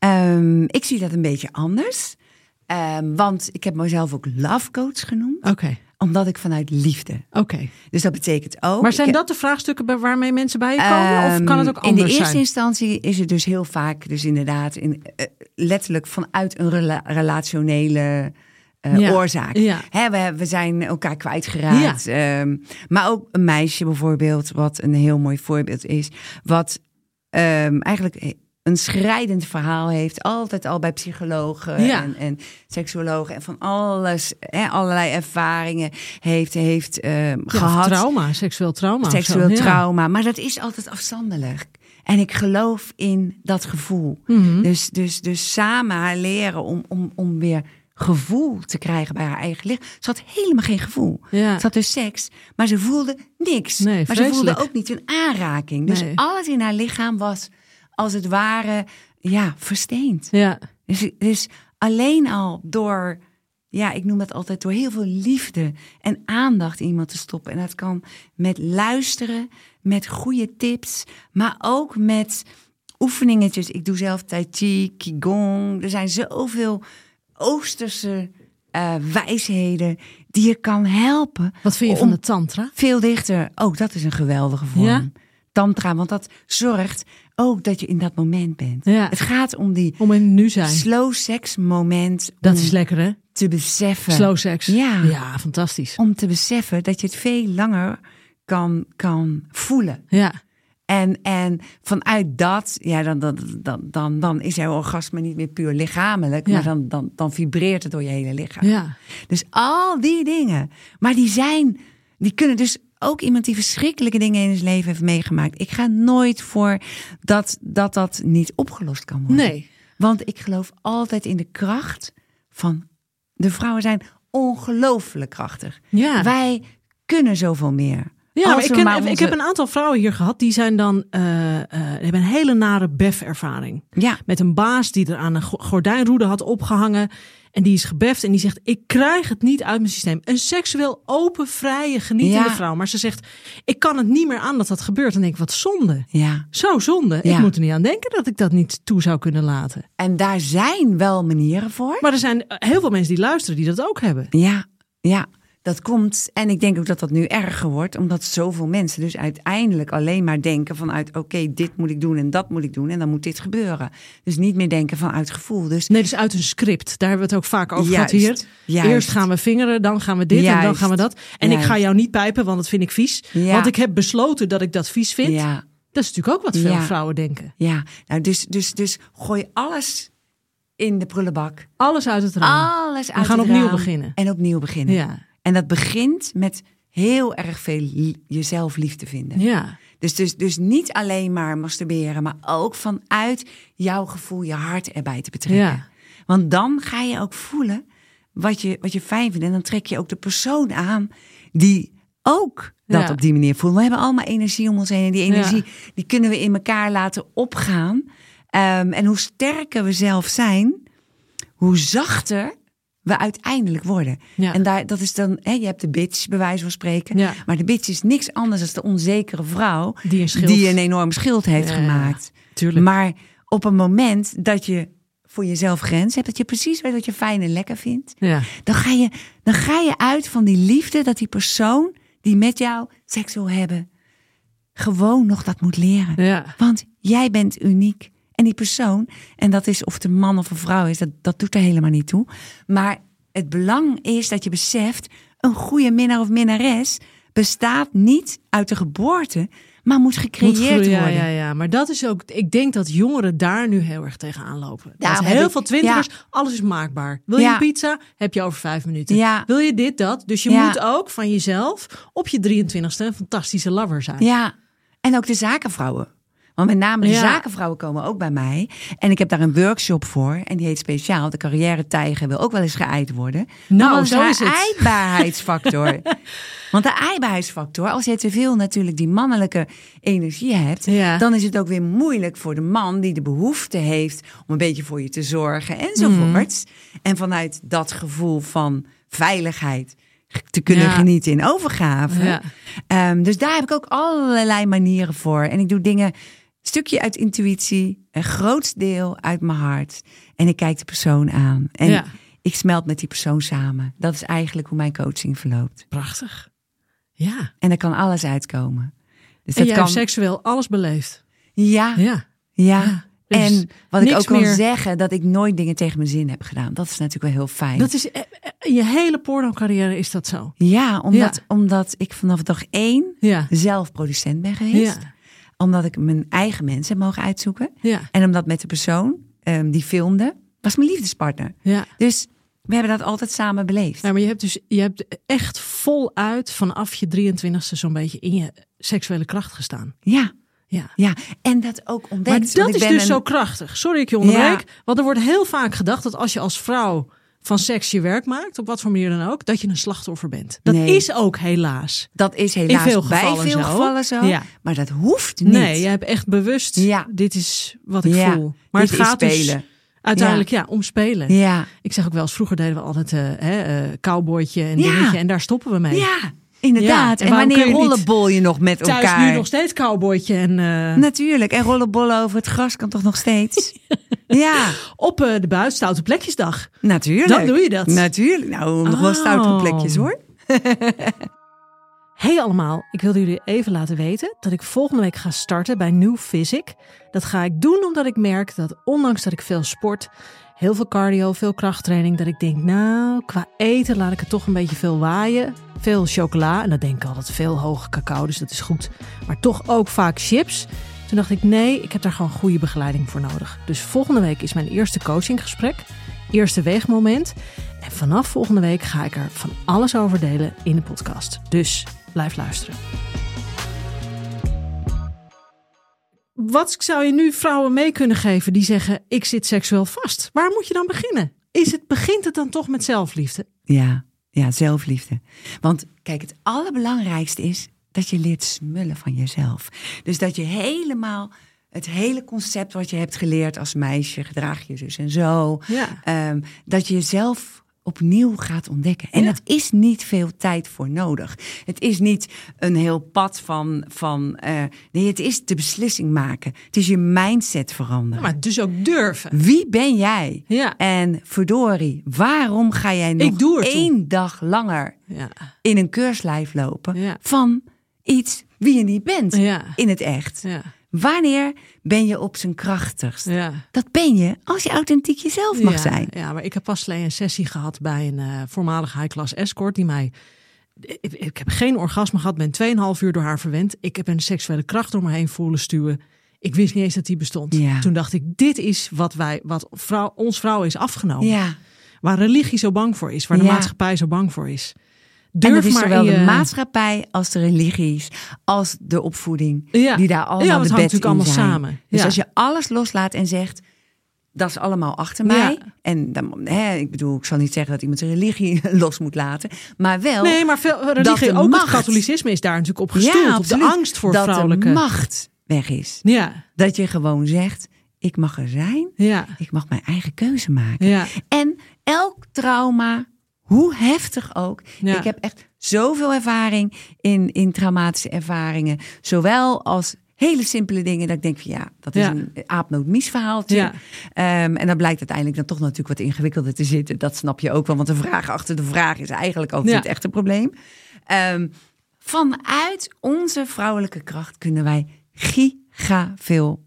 Ik zie dat een beetje anders. Want ik heb mezelf ook love coach genoemd. Oké. Omdat ik vanuit liefde. Oké. Dus dat betekent ook... Maar zijn dat de vraagstukken waarmee mensen bij je komen? Of kan het ook anders zijn? In de eerste instantie is het dus heel vaak... dus inderdaad letterlijk vanuit een relationele oorzaak. Ja. We zijn elkaar kwijtgeraakt. Ja. Maar ook een meisje bijvoorbeeld... wat een heel mooi voorbeeld is... wat eigenlijk... een schrijdend verhaal heeft, altijd al bij psychologen en seksuologen en van alles, allerlei ervaringen heeft gehad. Trauma, seksueel trauma. Seksueel trauma, maar dat is altijd afstandelijk. En ik geloof in dat gevoel. Mm-hmm. Dus samen haar leren om weer gevoel te krijgen bij haar eigen lichaam. Ze had helemaal geen gevoel. Ja. Ze had dus seks, maar ze voelde niks. Nee, maar ze voelde ook niet een aanraking. Dus alles in haar lichaam was... als het ware, versteend. Ja. Dus alleen al door, ik noem dat altijd, door heel veel liefde en aandacht in iemand te stoppen. En dat kan met luisteren, met goede tips, maar ook met oefeningetjes. Ik doe zelf Tai Chi, Qigong. Er zijn zoveel Oosterse wijsheden die je kan helpen. Wat vind je van de tantra? Veel dichter. Ook dat is een geweldige vorm. Ja? Tantra, want dat zorgt ook dat je in dat moment bent. Ja. Het gaat om in nu zijn. Slow sex moment. Dat is lekker, hè? Te beseffen. Slow sex. Ja, fantastisch. Om te beseffen dat je het veel langer kan voelen. Ja. En vanuit dat, dan is jouw orgasme niet meer puur lichamelijk, maar dan vibreert het door je hele lichaam. Ja. Dus al die dingen. Maar die kunnen dus ook iemand die verschrikkelijke dingen in zijn leven heeft meegemaakt. Ik ga nooit voor dat niet opgelost kan worden. Nee. Want ik geloof altijd in de kracht van... De vrouwen zijn ongelooflijk krachtig. Ja. Wij kunnen zoveel meer. Ja, maar ik heb een aantal vrouwen hier gehad. Die zijn dan hebben een hele nare bef-ervaring. Ja. Met een baas die er aan een gordijnroede had opgehangen. En die is gebeft en die zegt, ik krijg het niet uit mijn systeem. Een seksueel open, vrije, genietende vrouw. Maar ze zegt, ik kan het niet meer aan dat gebeurt. Dan denk ik, wat zonde. Ja. Zo zonde. Ja. Ik moet er niet aan denken dat ik dat niet toe zou kunnen laten. En daar zijn wel manieren voor. Maar er zijn heel veel mensen die luisteren die dat ook hebben. Ja. Dat komt, en ik denk ook dat dat nu erger wordt, omdat zoveel mensen dus uiteindelijk alleen maar denken vanuit, oké, dit moet ik doen en dat moet ik doen en dan moet dit gebeuren. Dus niet meer denken vanuit gevoel. Dus uit een script. Daar hebben we het ook vaak over gehad hier. Eerst gaan we vingeren, dan gaan we dit en dan gaan we dat. En ik ga jou niet pijpen, want dat vind ik vies. Ja. Want ik heb besloten dat ik dat vies vind. Ja. Dat is natuurlijk ook wat veel vrouwen denken. Ja, nou dus gooi alles in de prullenbak. Alles uit het raam. We gaan opnieuw beginnen. En opnieuw beginnen. Ja. En dat begint met heel erg veel jezelf lief te vinden. Ja. Dus niet alleen maar masturberen, maar ook vanuit jouw gevoel je hart erbij te betrekken. Ja. Want dan ga je ook voelen wat je fijn vindt. En dan trek je ook de persoon aan die ook dat op die manier voelt. We hebben allemaal energie om ons heen. En die energie die kunnen we in elkaar laten opgaan. En hoe sterker we zelf zijn, hoe zachter we uiteindelijk worden. Ja. En dat is dan, je hebt de bitch, bij wijze van spreken. Ja. Maar de bitch is niks anders dan de onzekere vrouw die een enorm schild heeft gemaakt. Tuurlijk. Maar op een moment dat je voor jezelf grens hebt, dat je precies weet wat je fijn en lekker vindt, dan ga je uit van die liefde dat die persoon die met jou seks wil hebben, gewoon nog dat moet leren. Ja. Want jij bent uniek. En die persoon, en dat is of het een man of een vrouw is, dat doet er helemaal niet toe. Maar het belang is dat je beseft, een goede minnaar of minnares bestaat niet uit de geboorte, maar moet gecreëerd worden. Ja, maar dat is ook, ik denk dat jongeren daar nu heel erg tegenaan lopen. Heel veel twintigers, alles is maakbaar. Wil je een pizza? Heb je over 5 minuten. Ja. Wil je dit, dat? Dus je moet ook van jezelf op je 23ste een fantastische lover zijn. Ja, en ook de zakenvrouwen. Want met name de zakenvrouwen komen ook bij mij. En ik heb daar een workshop voor. En die heet speciaal de carrière-tijger wil ook wel eens geëid worden. Nou, zo is het. Eindbaarheidsfactor. Want de eindbaarheidsfactor, als je te veel natuurlijk die mannelijke energie hebt, dan is het ook weer moeilijk voor de man die de behoefte heeft om een beetje voor je te zorgen enzovoorts. En vanuit dat gevoel van veiligheid te kunnen genieten in overgave. Ja. Dus daar heb ik ook allerlei manieren voor. En ik doe dingen, stukje uit intuïtie, een groot deel uit mijn hart. En ik kijk de persoon aan. En ik smelt met die persoon samen. Dat is eigenlijk hoe mijn coaching verloopt. Prachtig. Ja. En er kan alles uitkomen. Dus en jij hebt seksueel alles beleefd. Ja. Dus en wat ik ook kan zeggen, dat ik nooit dingen tegen mijn zin heb gedaan. Dat is natuurlijk wel heel fijn. Dat is in je hele porno-carrière is dat zo? Ja, omdat ik vanaf dag 1 zelf producent ben geweest. Ja. Omdat ik mijn eigen mensen heb mogen uitzoeken. Ja. En omdat met de persoon die filmde, was mijn liefdespartner. Ja. Dus we hebben dat altijd samen beleefd. Ja, maar je hebt echt voluit vanaf je 23e zo'n beetje in je seksuele kracht gestaan. Ja, en dat ook ontdekt. Maar dat is dus zo krachtig. Sorry, ik je onderbreek. Want er wordt heel vaak gedacht dat als je als vrouw van seks je werk maakt, op wat voor manier dan ook, dat je een slachtoffer bent. Dat is ook helaas. Dat is helaas in veel gevallen bij veel gevallen zo. Ja. Maar dat hoeft niet. Nee, je hebt echt bewust, dit is wat ik voel. Maar het gaat spelen. Dus uiteindelijk om spelen. Ja. Ik zeg ook wel eens, vroeger deden we altijd cowboytje en dingetje. En daar stoppen we mee. Ja. Inderdaad. En wanneer rollenbol je nog met elkaar? Thuis nu nog steeds cowboytje. En, natuurlijk. En rollenbollen over het gras kan toch nog steeds? Ja. Op de buis, stoute plekjesdag. Natuurlijk. Dan doe je dat. Natuurlijk. Nou, nog wel stoute plekjes hoor. Hey allemaal, ik wilde jullie even laten weten dat ik volgende week ga starten bij New Physic. Dat ga ik doen omdat ik merk dat ondanks dat ik veel sport, heel veel cardio, veel krachttraining, dat ik denk, nou, qua eten laat ik het toch een beetje veel waaien. Veel chocola, en dat denk ik altijd veel hoge cacao, dus dat is goed. Maar toch ook vaak chips. Toen dacht ik, nee, ik heb daar gewoon goede begeleiding voor nodig. Dus volgende week is mijn eerste coachinggesprek, eerste weegmoment. En vanaf volgende week ga ik er van alles over delen in de podcast. Dus blijf luisteren. Wat zou je nu vrouwen mee kunnen geven die zeggen, ik zit seksueel vast? Waar moet je dan beginnen? Begint het dan toch met zelfliefde? Ja, zelfliefde. Want kijk, het allerbelangrijkste is dat je leert smullen van jezelf. Dus dat je helemaal het hele concept wat je hebt geleerd als meisje, gedraag je zus en zo. Ja. Dat je jezelf opnieuw gaat ontdekken. En dat is niet veel tijd voor nodig. Het is niet een heel pad van nee, het is de beslissing maken. Het is je mindset veranderen. Maar dus ook durven. Wie ben jij? Ja. En verdorie, waarom ga jij nog 1 dag langer in een keurslijf lopen van iets wie je niet bent in het echt? Ja. Wanneer ben je op zijn krachtigst? Ja. Dat ben je als je authentiek jezelf mag zijn. Ja, maar ik heb pas een sessie gehad bij een voormalig high-class escort die mij... Ik heb geen orgasme gehad, ben 2,5 uur door haar verwend. Ik heb een seksuele kracht door me heen voelen stuwen. Ik wist niet eens dat die bestond. Ja. Toen dacht ik, dit is wat ons vrouwen is afgenomen. Ja. Waar religie zo bang voor is, waar de maatschappij zo bang voor is. En dat is zowel de maatschappij als de religies, als de opvoeding, die daar allemaal de bed in zijn. Allemaal samen. Dus als je alles loslaat en zegt, dat is allemaal achter mij. En dan, ik bedoel, ik zal niet zeggen dat iemand zijn religie los moet laten, maar wel. Nee, maar veel religie, ook het katholicisme is daar natuurlijk op gestoeld, op de angst voor vrouwelijke. Dat de macht weg is. Ja. Dat je gewoon zegt, ik mag er zijn, ik mag mijn eigen keuze maken. Ja. En elk trauma, hoe heftig ook. Ja. Ik heb echt zoveel ervaring in traumatische ervaringen. Zowel als hele simpele dingen dat ik denk van dat is een aapnoot-mies verhaaltje. Ja. En dan blijkt uiteindelijk dan toch natuurlijk wat ingewikkelder te zitten. Dat snap je ook wel, want de vraag achter de vraag is eigenlijk altijd het echte probleem. Vanuit onze vrouwelijke kracht kunnen wij giga veel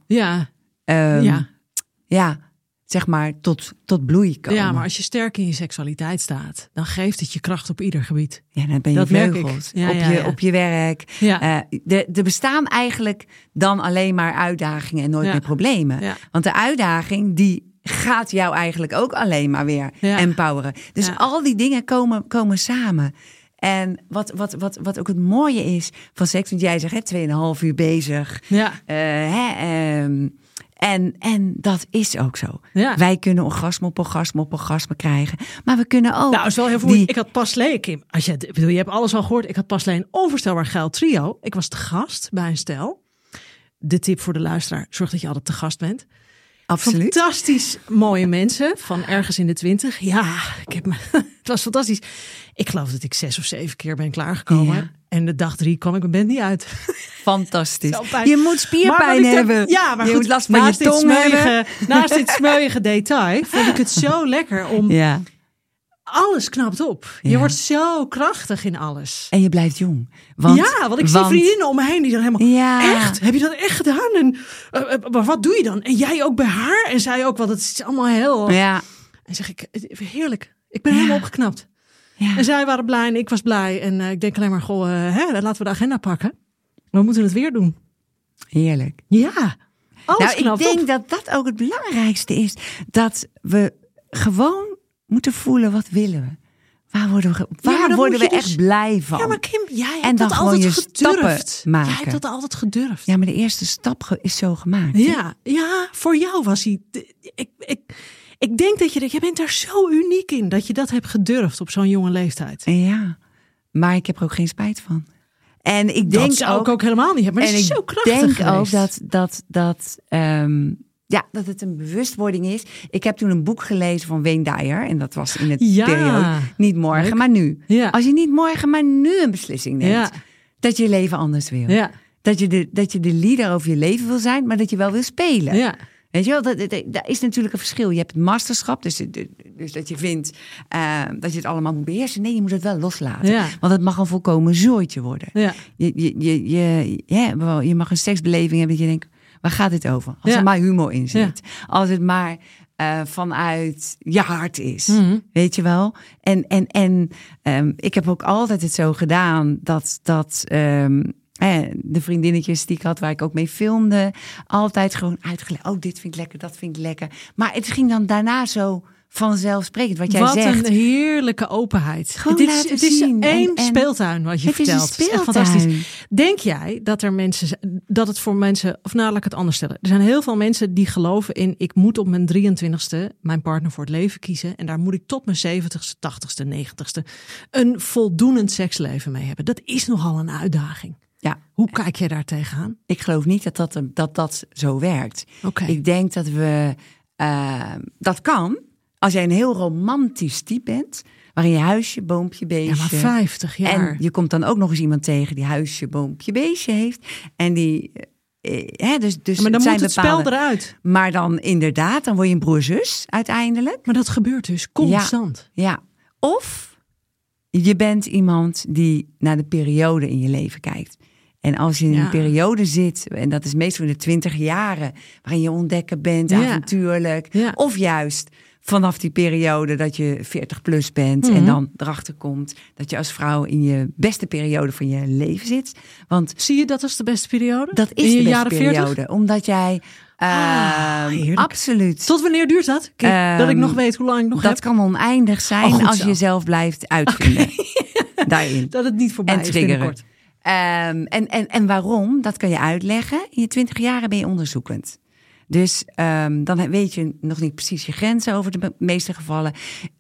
zeg maar, tot bloei komen. Ja, maar als je sterk in je seksualiteit staat, dan geeft het je kracht op ieder gebied. Ja, dan ben je vleugeld. Op je werk. Ja. Er bestaan eigenlijk dan alleen maar uitdagingen en nooit meer problemen. Ja. Want de uitdaging, die gaat jou eigenlijk ook alleen maar weer empoweren. Dus al die dingen komen samen. En wat ook het mooie is van seks, want jij zegt 2,5 uur bezig. Ja. En dat is ook zo. Ja. Wij kunnen orgasme op orgasme krijgen. Maar we kunnen ook... Nou, is wel heel veel. Ik had pas Kim. Je hebt alles al gehoord. Ik had pas een onvoorstelbaar geil trio. Ik was te gast bij een stel. De tip voor de luisteraar. Zorg dat je altijd te gast bent. Absoluut. Fantastisch mooie mensen van ergens in de 20. Ja, het was fantastisch. Ik geloof dat ik 6 of 7 keer ben klaargekomen. Ja. En de dag 3 kwam ik mijn bed niet uit. Fantastisch. Je moet spierpijn hebben. Maar je goed, moet last van je tong hebben. Naast dit smeuïge detail vond ik het zo lekker om... Ja. Alles knapt op. Je wordt zo krachtig in alles. En je blijft jong. Want ik zie vriendinnen om me heen die dan helemaal... Ja. Echt? Heb je dat echt gedaan? En maar wat doe je dan? En jij ook bij haar? En zij ook, want het is allemaal heel... Ja. En zeg ik, heerlijk. Ik ben helemaal opgeknapt. Ja. En zij waren blij en ik was blij. En ik denk alleen maar, laten we de agenda pakken. We moeten het weer doen. Heerlijk. Ja. Alles knapt op. Ik denk dat ook het belangrijkste is. Dat we gewoon moeten voelen, wat willen we? Waar worden we echt blij van? Ja, maar Kim, jij hebt dat altijd gedurfd. Jij hebt dat altijd gedurfd. Ja, maar de eerste stap is zo gemaakt. Ja, voor jou was hij... Ik denk dat jij bent daar zo uniek in, dat je dat hebt gedurfd op zo'n jonge leeftijd. Ja, maar ik heb er ook geen spijt van. En ik denk dat zou ik ook helemaal niet hebben, maar het is zo krachtig geweest. Ik denk ook dat het een bewustwording is. Ik heb toen een boek gelezen van Wayne Dyer. En dat was in het periode niet morgen, maar nu. Ja. Als je niet morgen, maar nu een beslissing neemt. Dat je je leven anders wil. Ja. Dat je de leader over je leven wil zijn, maar dat je wel wil spelen. Ja. Weet je wel, dat is natuurlijk een verschil. Je hebt het masterschap, dus dat je vindt dat je het allemaal moet beheersen. Nee, je moet het wel loslaten. Ja. Want het mag een volkomen zooitje worden. Ja. Je mag een seksbeleving hebben dat je denkt, waar gaat dit over? Als er maar humor in zit. Ja. Als het maar vanuit je hart is. Mm-hmm. Weet je wel? En ik heb ook altijd het zo gedaan dat de vriendinnetjes die ik had, waar ik ook mee filmde, altijd gewoon uitgelegd. Oh, dit vind ik lekker, dat vind ik lekker. Maar het ging dan daarna zo vanzelfsprekend, wat jij zegt. Wat een heerlijke openheid. Het is één speeltuin wat je vertelt. Het is echt fantastisch. Denk jij dat er dat het voor mensen, of laat ik het anders stellen. Er zijn heel veel mensen die geloven in, ik moet op mijn 23ste mijn partner voor het leven kiezen. En daar moet ik tot mijn 70ste, 80ste, 90ste een voldoenend seksleven mee hebben. Dat is nogal een uitdaging. Ja. Hoe kijk je daar tegenaan? Ik geloof niet dat zo werkt. Okay. Ik denk dat we dat kan als jij een heel romantisch type bent, waarin je huisje, boompje, beestje. Ja, maar 50 jaar. En je komt dan ook nog eens iemand tegen die huisje, boompje, beestje heeft. En die... Dus maar dan moet het spel eruit. Maar dan inderdaad, dan word je een broer-zus uiteindelijk. Maar dat gebeurt dus constant. Ja. Of je bent iemand die naar de periode in je leven kijkt. En als je in een periode zit, en dat is meestal in de 20 jaren, waarin je ontdekken bent, avontuurlijk. Ja. Of juist vanaf die periode dat je 40 plus bent, mm-hmm. en dan erachter komt dat je als vrouw in je beste periode van je leven zit. Want zie je dat als de beste periode? Dat is de beste periode. 40? Omdat jij absoluut. Tot wanneer duurt dat? Dat ik nog weet hoe lang ik nog dat heb? Dat kan oneindig zijn als je jezelf blijft uitvinden. Okay. Daarin. Dat het niet voorbij is binnenkort. En waarom? Dat kan je uitleggen. In je 20 jaren ben je onderzoekend. Dus dan weet je nog niet precies je grenzen over de meeste gevallen.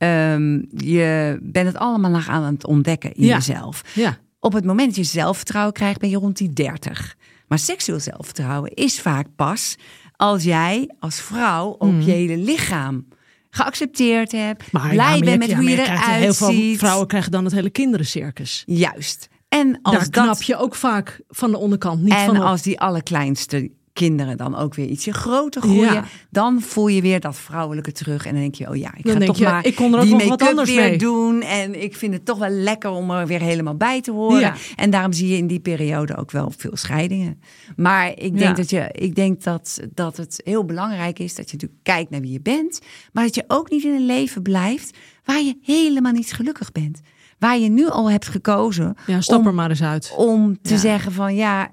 Je bent het allemaal nog aan het ontdekken in jezelf. Ja. Op het moment dat je zelfvertrouwen krijgt, ben je rond die 30. Maar seksueel zelfvertrouwen is vaak pas als jij als vrouw ook je hele lichaam geaccepteerd hebt. Maar blij bent met hoe je eruit ziet. Heel veel vrouwen krijgen dan het hele kinderencircus. Juist. En als daar knap je ook vaak van de onderkant niet van op. En als die allerkleinste kinderen dan ook weer ietsje groter groeien, dan voel je weer dat vrouwelijke terug. En dan denk je, ik kon er ook die nog wat anders weer mee doen. En ik vind het toch wel lekker om er weer helemaal bij te horen. Ja. En daarom zie je in die periode ook wel veel scheidingen. Maar ik denk dat het heel belangrijk is dat je natuurlijk kijkt naar wie je bent, maar dat je ook niet in een leven blijft waar je helemaal niet gelukkig bent. Waar je nu al hebt gekozen. Ja, stap er maar eens uit. Om te zeggen van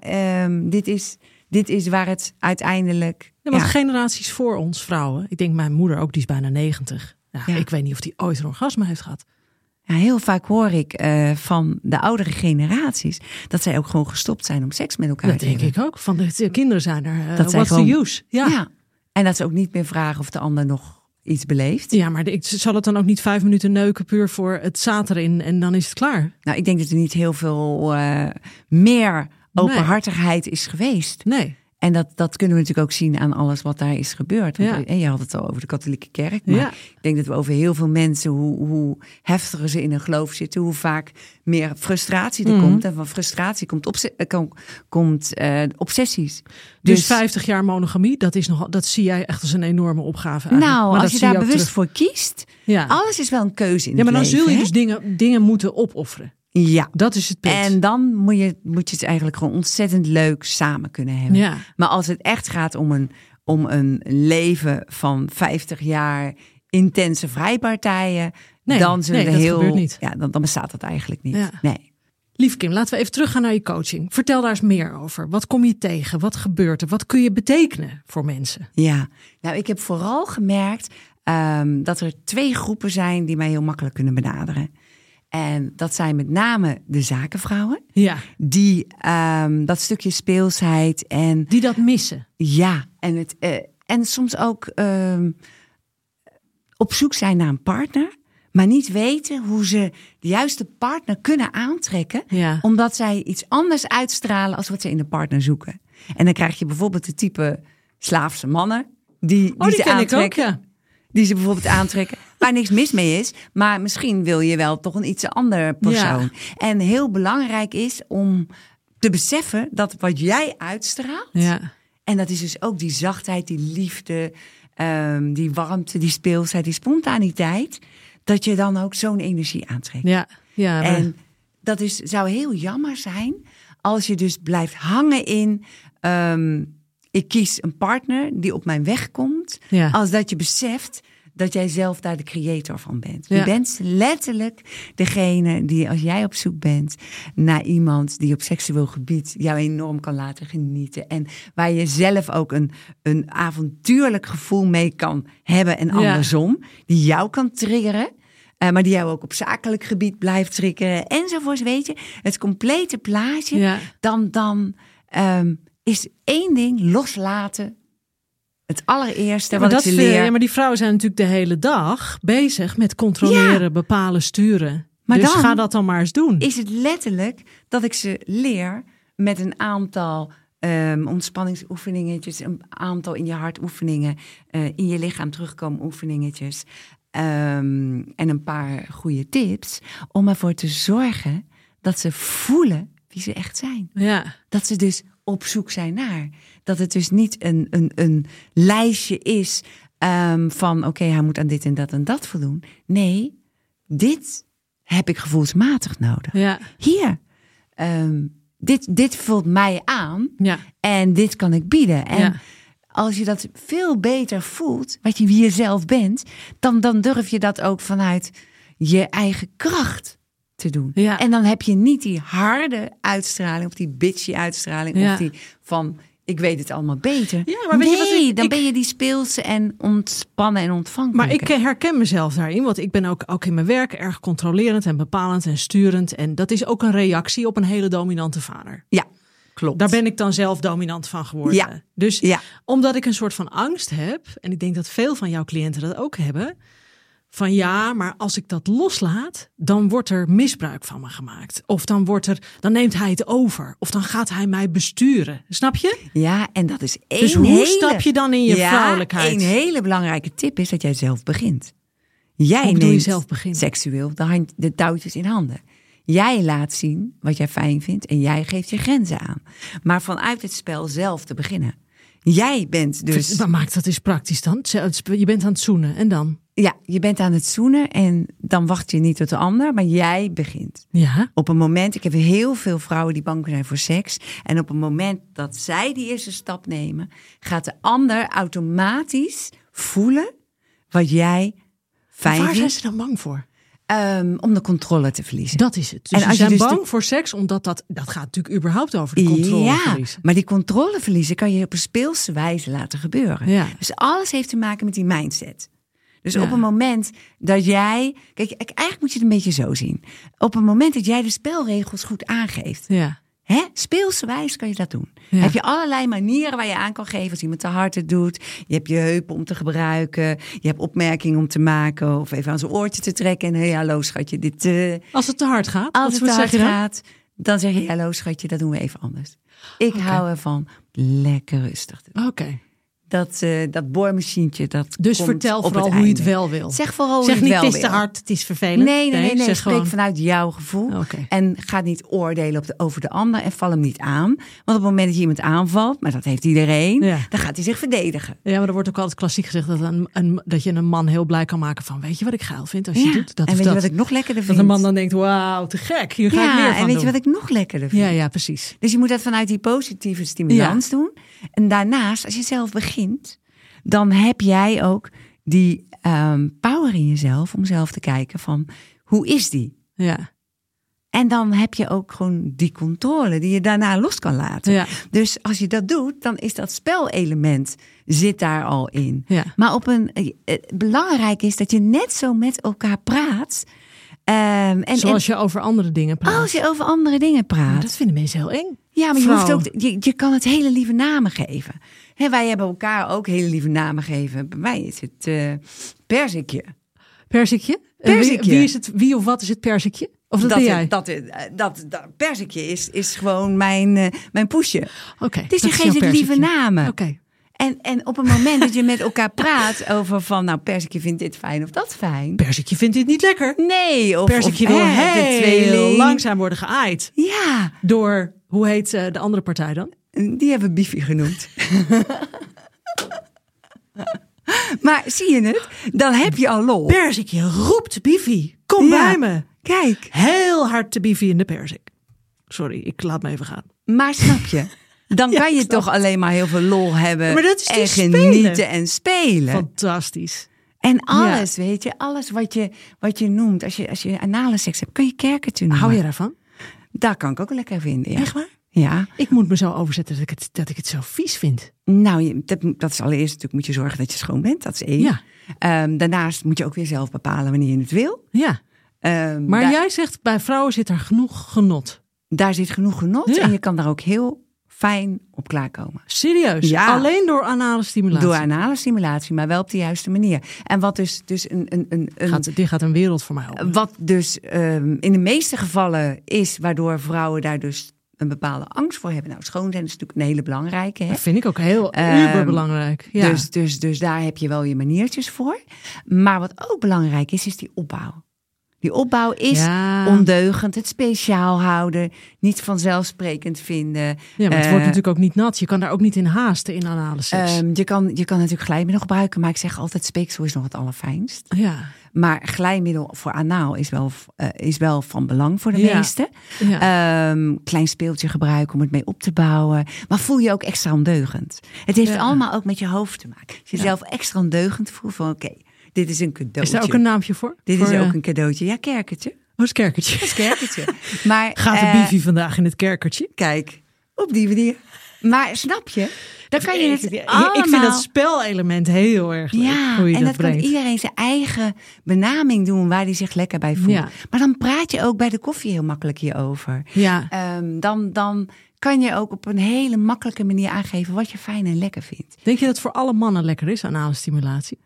dit is waar het uiteindelijk... Ja, want generaties voor ons vrouwen. Ik denk mijn moeder ook, die is bijna 90. Ja. Ik weet niet of die ooit een orgasme heeft gehad. Ja, heel vaak hoor ik van de oudere generaties dat zij ook gewoon gestopt zijn om seks met elkaar te hebben. Dat denk ik ook. Van de kinderen zijn er. What's the use? Ja. En dat ze ook niet meer vragen of de ander nog iets beleeft. Ja, maar ik zal het dan ook niet 5 minuten neuken puur voor het zaad erin en dan is het klaar. Nou, ik denk dat er niet heel veel meer openhartigheid is geweest. Nee. En dat kunnen we natuurlijk ook zien aan alles wat daar is gebeurd. Want, en je had het al over de katholieke kerk. Maar ik denk dat we over heel veel mensen, hoe heftiger ze in hun geloof zitten, hoe vaak meer frustratie er komt. En van frustratie komt obsessies. Dus 50 jaar monogamie, dat zie jij echt als een enorme opgave eigenlijk. Nou, maar als je daar bewust voor kiest, alles is wel een keuze in het leven. Maar dan zul je dus dingen moeten opofferen. Ja, dat is het punt. En dan moet je het eigenlijk gewoon ontzettend leuk samen kunnen hebben. Ja. Maar als het echt gaat om een leven van 50 jaar intense vrijpartijen, dan gebeurt niet. Ja, dan bestaat dat eigenlijk niet. Ja. Nee. Lieve Kim, laten we even teruggaan naar je coaching. Vertel daar eens meer over. Wat kom je tegen? Wat gebeurt er? Wat kun je betekenen voor mensen? Ja, nou, ik heb vooral gemerkt dat er 2 groepen zijn die mij heel makkelijk kunnen benaderen. En dat zijn met name de zakenvrouwen. Ja. Die dat stukje speelsheid en die dat missen. Ja, en soms ook op zoek zijn naar een partner, maar niet weten hoe ze de juiste partner kunnen aantrekken, omdat zij iets anders uitstralen als wat ze in de partner zoeken. En dan krijg je bijvoorbeeld de type slaafse mannen die ze aantrekken. Die ze bijvoorbeeld aantrekken, waar niks mis mee is. Maar misschien wil je wel toch een iets ander persoon. Ja. En heel belangrijk is om te beseffen dat wat jij uitstraalt, en dat is dus ook die zachtheid, die liefde, die warmte, die speelsheid, die spontaniteit, dat je dan ook zo'n energie aantrekt. Ja, en dat zou heel jammer zijn als je dus blijft hangen in ik kies een partner die op mijn weg komt, als dat je beseft dat jij zelf daar de creator van bent. Je bent letterlijk degene die, als jij op zoek bent naar iemand die op seksueel gebied jou enorm kan laten genieten en waar je zelf ook een avontuurlijk gevoel mee kan hebben en andersom, die jou kan triggeren, maar die jou ook op zakelijk gebied blijft triggeren enzovoorts, weet je. Het complete plaatje, dan is 1 ding loslaten. Het allereerste wat ik ze leer. Ja, maar die vrouwen zijn natuurlijk de hele dag bezig met controleren, bepalen, sturen. Maar dus ga dat dan maar eens doen. Is het letterlijk dat ik ze leer met een aantal ontspanningsoefeningetjes, een aantal in je hart oefeningen, in je lichaam terugkomen oefeningetjes en een paar goede tips om ervoor te zorgen dat ze voelen wie ze echt zijn. Ja. Dat ze dus op zoek zijn naar. Dat het dus niet een lijstje is van oké, hij moet aan dit en dat voldoen. Nee, dit heb ik gevoelsmatig nodig. Ja. Hier, dit vult mij aan en dit kan ik bieden. En als je dat veel beter voelt, wat je wie je zelf bent, dan durf je dat ook vanuit je eigen kracht te doen. Ja. En dan heb je niet die harde uitstraling of die bitchy uitstraling of die van ik weet het allemaal beter. Ja, maar weet je dan ben je die speelse en ontspannen en ontvankelijk. Maar ik herken mezelf daarin, want ik ben ook in mijn werk erg controlerend en bepalend en sturend. En dat is ook een reactie op een hele dominante vader. Ja, klopt. Daar ben ik dan zelf dominant van geworden. Ja. Dus omdat ik een soort van angst heb, en ik denk dat veel van jouw cliënten dat ook hebben, van maar als ik dat loslaat, dan wordt er misbruik van me gemaakt. Of dan neemt hij het over. Of dan gaat hij mij besturen. Snap je? Ja, en dat is Dus hoe stap je dan in je vrouwelijkheid? Een hele belangrijke tip is dat jij zelf begint. Jij neemt zelf seksueel de touwtjes in handen. Jij laat zien wat jij fijn vindt en jij geeft je grenzen aan. Maar vanuit het spel zelf te beginnen. Jij bent dus... Maar maak dat eens praktisch dan. Je bent aan het zoenen en dan? Ja, je bent aan het zoenen en dan wacht je niet tot de ander, maar jij begint. Ja. Op een moment, ik heb heel veel vrouwen die bang zijn voor seks. En op een moment dat zij die eerste stap nemen, gaat de ander automatisch voelen wat jij fijn vindt. Waar zijn ze dan bang voor? Om de controle te verliezen. Dat is het. Dus en als je zijn bang voor seks, omdat dat gaat natuurlijk überhaupt over de controle verliezen. Maar die controle verliezen kan je op een speelse wijze laten gebeuren. Ja. Dus alles heeft te maken met die mindset. Dus op een moment dat jij... Kijk, eigenlijk moet je het een beetje zo zien. Op een moment dat jij de spelregels goed aangeeft. Ja. Speelsgewijs kan je dat doen. Ja. Heb je allerlei manieren waar je aan kan geven. Als iemand te hard het doet. Je hebt je heupen om te gebruiken. Je hebt opmerkingen om te maken. Of even aan zijn oortje te trekken. En hey, hallo schatje. Als het te hard gaat? Als het te hard gaat, dan zeg je hallo schatje. Dat doen we even anders. Ik hou ervan lekker rustig te doen. Oké. Dat boormachientje, dat dus komt vertel op vooral het hoe je einde. het wel wil. Zeg vooral hoe je het wel wil. Zeg niet, het is te hard, het is vervelend. Nee. Zeg spreek gewoon vanuit jouw gevoel. Okay. En ga niet oordelen over de ander en val hem niet aan. Want op het moment dat je iemand aanvalt, maar dat heeft iedereen, dan gaat hij zich verdedigen. Ja, maar er wordt ook altijd klassiek gezegd dat je een man heel blij kan maken van, weet je wat ik geil vind als je doet dat en of weet dat. je wat ik nog lekkerder vind? Dat een man dan denkt, wauw, te gek, hier ga ik meer van en weet doen. je wat ik nog lekkerder vind? Ja, precies. Dus je moet dat vanuit die positieve stimulans doen. En daarnaast, als je zelf begint, dan heb jij ook die power in jezelf om zelf te kijken van, hoe is die? Ja. En dan heb je ook gewoon die controle die je daarna los kan laten. Ja. Dus als je dat doet, dan is dat spelelement zit daar al in. Ja. Maar belangrijk is dat je net zo met elkaar praat. Zoals je over andere dingen praat. Als je over andere dingen praat. Maar dat vinden mensen heel eng. Ja, maar je hoeft ook, je kan het hele lieve namen geven. Wij hebben elkaar ook hele lieve namen gegeven. Bij mij is het Perzikje. Perzikje? Wie of wat is het Perzikje? Of dat ben jij? Dat Perzikje is gewoon mijn poesje. Oké. Dus je geeft het lieve namen. Oké. En op het moment dat je met elkaar praat over van, nou, Perzikje vindt dit fijn of dat fijn. Perzikje vindt dit niet lekker. Nee. Perzikje wil heel langzaam worden geaaid. Ja. Door, hoe heet de andere partij dan? Die hebben Biffy genoemd. Maar zie je het? Dan heb je al lol. Perzikje roept Biffy. Kom bij me. Kijk. Heel hard te Biffy in de perzik. Sorry, ik laat me even gaan. Maar snap je? Dan kan je toch alleen maar heel veel lol hebben. Maar dat is en genieten en spelen. Fantastisch. En alles, weet je. Alles wat je noemt. Als je anale seks hebt, kun je kerkertje noemen. Hou je daarvan? Daar kan ik ook lekker vinden. Ja. Echt waar? Ja. Ik moet me zo overzetten dat ik het zo vies vind. Nou, dat is allereerst natuurlijk moet je zorgen dat je schoon bent. Dat is één. Ja. Daarnaast moet je ook weer zelf bepalen wanneer je het wil. Ja. Maar jij zegt, bij vrouwen zit er genoeg genot. Daar zit genoeg genot en je kan daar ook heel fijn op klaarkomen. Serieus? Ja. Alleen door anale stimulatie? Door anale stimulatie, maar wel op de juiste manier. En wat dus dit gaat een wereld voor mij op. Wat dus in de meeste gevallen is, waardoor vrouwen daar dus een bepaalde angst voor hebben. Nou, schoon zijn is natuurlijk een hele belangrijke. Hè? Dat vind ik ook heel uberbelangrijk. Ja. Dus daar heb je wel je maniertjes voor. Maar wat ook belangrijk is die opbouw. Die opbouw is ondeugend, het speciaal houden, niet vanzelfsprekend vinden. Ja, maar het wordt natuurlijk ook niet nat. Je kan daar ook niet in haasten in anale seks. Je kan natuurlijk glijmiddel gebruiken, maar ik zeg altijd speeksel is nog het allerfijnst. Ja. Maar glijmiddel voor anaal is wel van belang voor de meesten. Ja. Klein speeltje gebruiken om het mee op te bouwen. Maar voel je ook extra ondeugend. Het heeft allemaal ook met je hoofd te maken. Als je zelf extra ondeugend voelt van oké, dit is een cadeautje. Is daar ook een naampje voor? Dit is ook een cadeautje. Ja, kerkertje. Wat is kerkertje? Dat is kerkertje. Maar, gaat de Biffy vandaag in het kerkertje? Kijk, op die manier. Maar snap je? Dan kan je het allemaal... Ik vind dat spelelement heel erg leuk. Ja, hoe je en dat brengt. kan iedereen zijn eigen benaming doen waar hij zich lekker bij voelt. Ja. Maar dan praat je ook bij de koffie heel makkelijk hierover. Ja. Dan kan je ook op een hele makkelijke manier aangeven wat je fijn en lekker vindt. Denk je dat het voor alle mannen lekker is, anale stimulatie?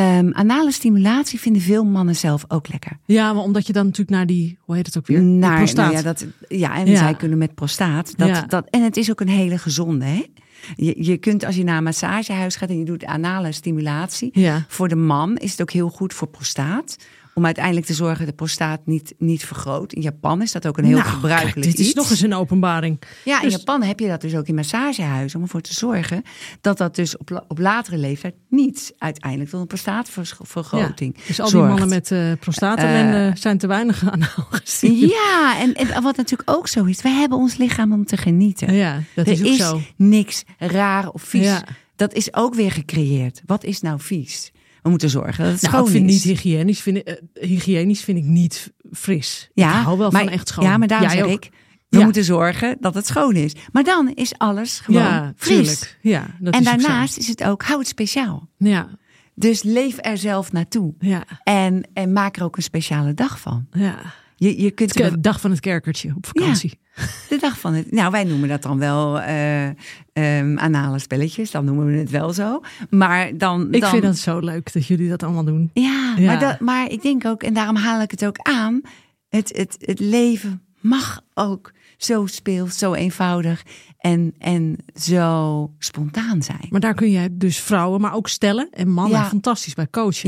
Anale stimulatie vinden veel mannen zelf ook lekker. Ja, maar omdat je dan natuurlijk naar die, hoe heet het ook weer? Die prostaat. Zij kunnen met prostaat. En het is ook een hele gezonde, hè? Je kunt als je naar een massagehuis gaat en je doet anale stimulatie. Ja. Voor de man is het ook heel goed voor prostaat. Om uiteindelijk te zorgen dat de prostaat niet vergroot. In Japan is dat ook een heel gebruikelijk iets. Dit is nog eens een openbaring. Ja, in Japan heb je dat dus ook in massagehuizen. Om ervoor te zorgen dat dus op latere leeftijd niet uiteindelijk tot een prostaatvergroting dus al die mannen met prostaatellende zijn te weinig anaal gezien. Ja, en wat natuurlijk ook zo is. Wij hebben ons lichaam om te genieten. Ja, dat is ook zo. Niks raar of vies. Ja. Dat is ook weer gecreëerd. Wat is nou vies? We moeten zorgen dat het schoon is. Ik vind niet hygiënisch. Hygiënisch vind ik niet fris. Ja, ik hou wel van echt schoon. Ja, maar daarom zeg ik, we moeten zorgen dat het schoon is. Maar dan is alles gewoon fris. Tuurlijk. Ja, dat en is daarnaast is het ook, hou het speciaal. Ja. Dus leef er zelf naartoe. Ja. En maak er ook een speciale dag van. Ja. Je kunt de dag van het kerkertje op vakantie. Ja, de dag van het... Nou, wij noemen dat dan wel anale spelletjes. Dan noemen we het wel zo. Maar Ik vind het zo leuk dat jullie dat allemaal doen. Ja. Maar ik denk ook, en daarom haal ik het ook aan. Het leven mag ook zo speels, zo eenvoudig en zo spontaan zijn. Maar daar kun jij dus vrouwen, maar ook stellen en mannen fantastisch bij coachen.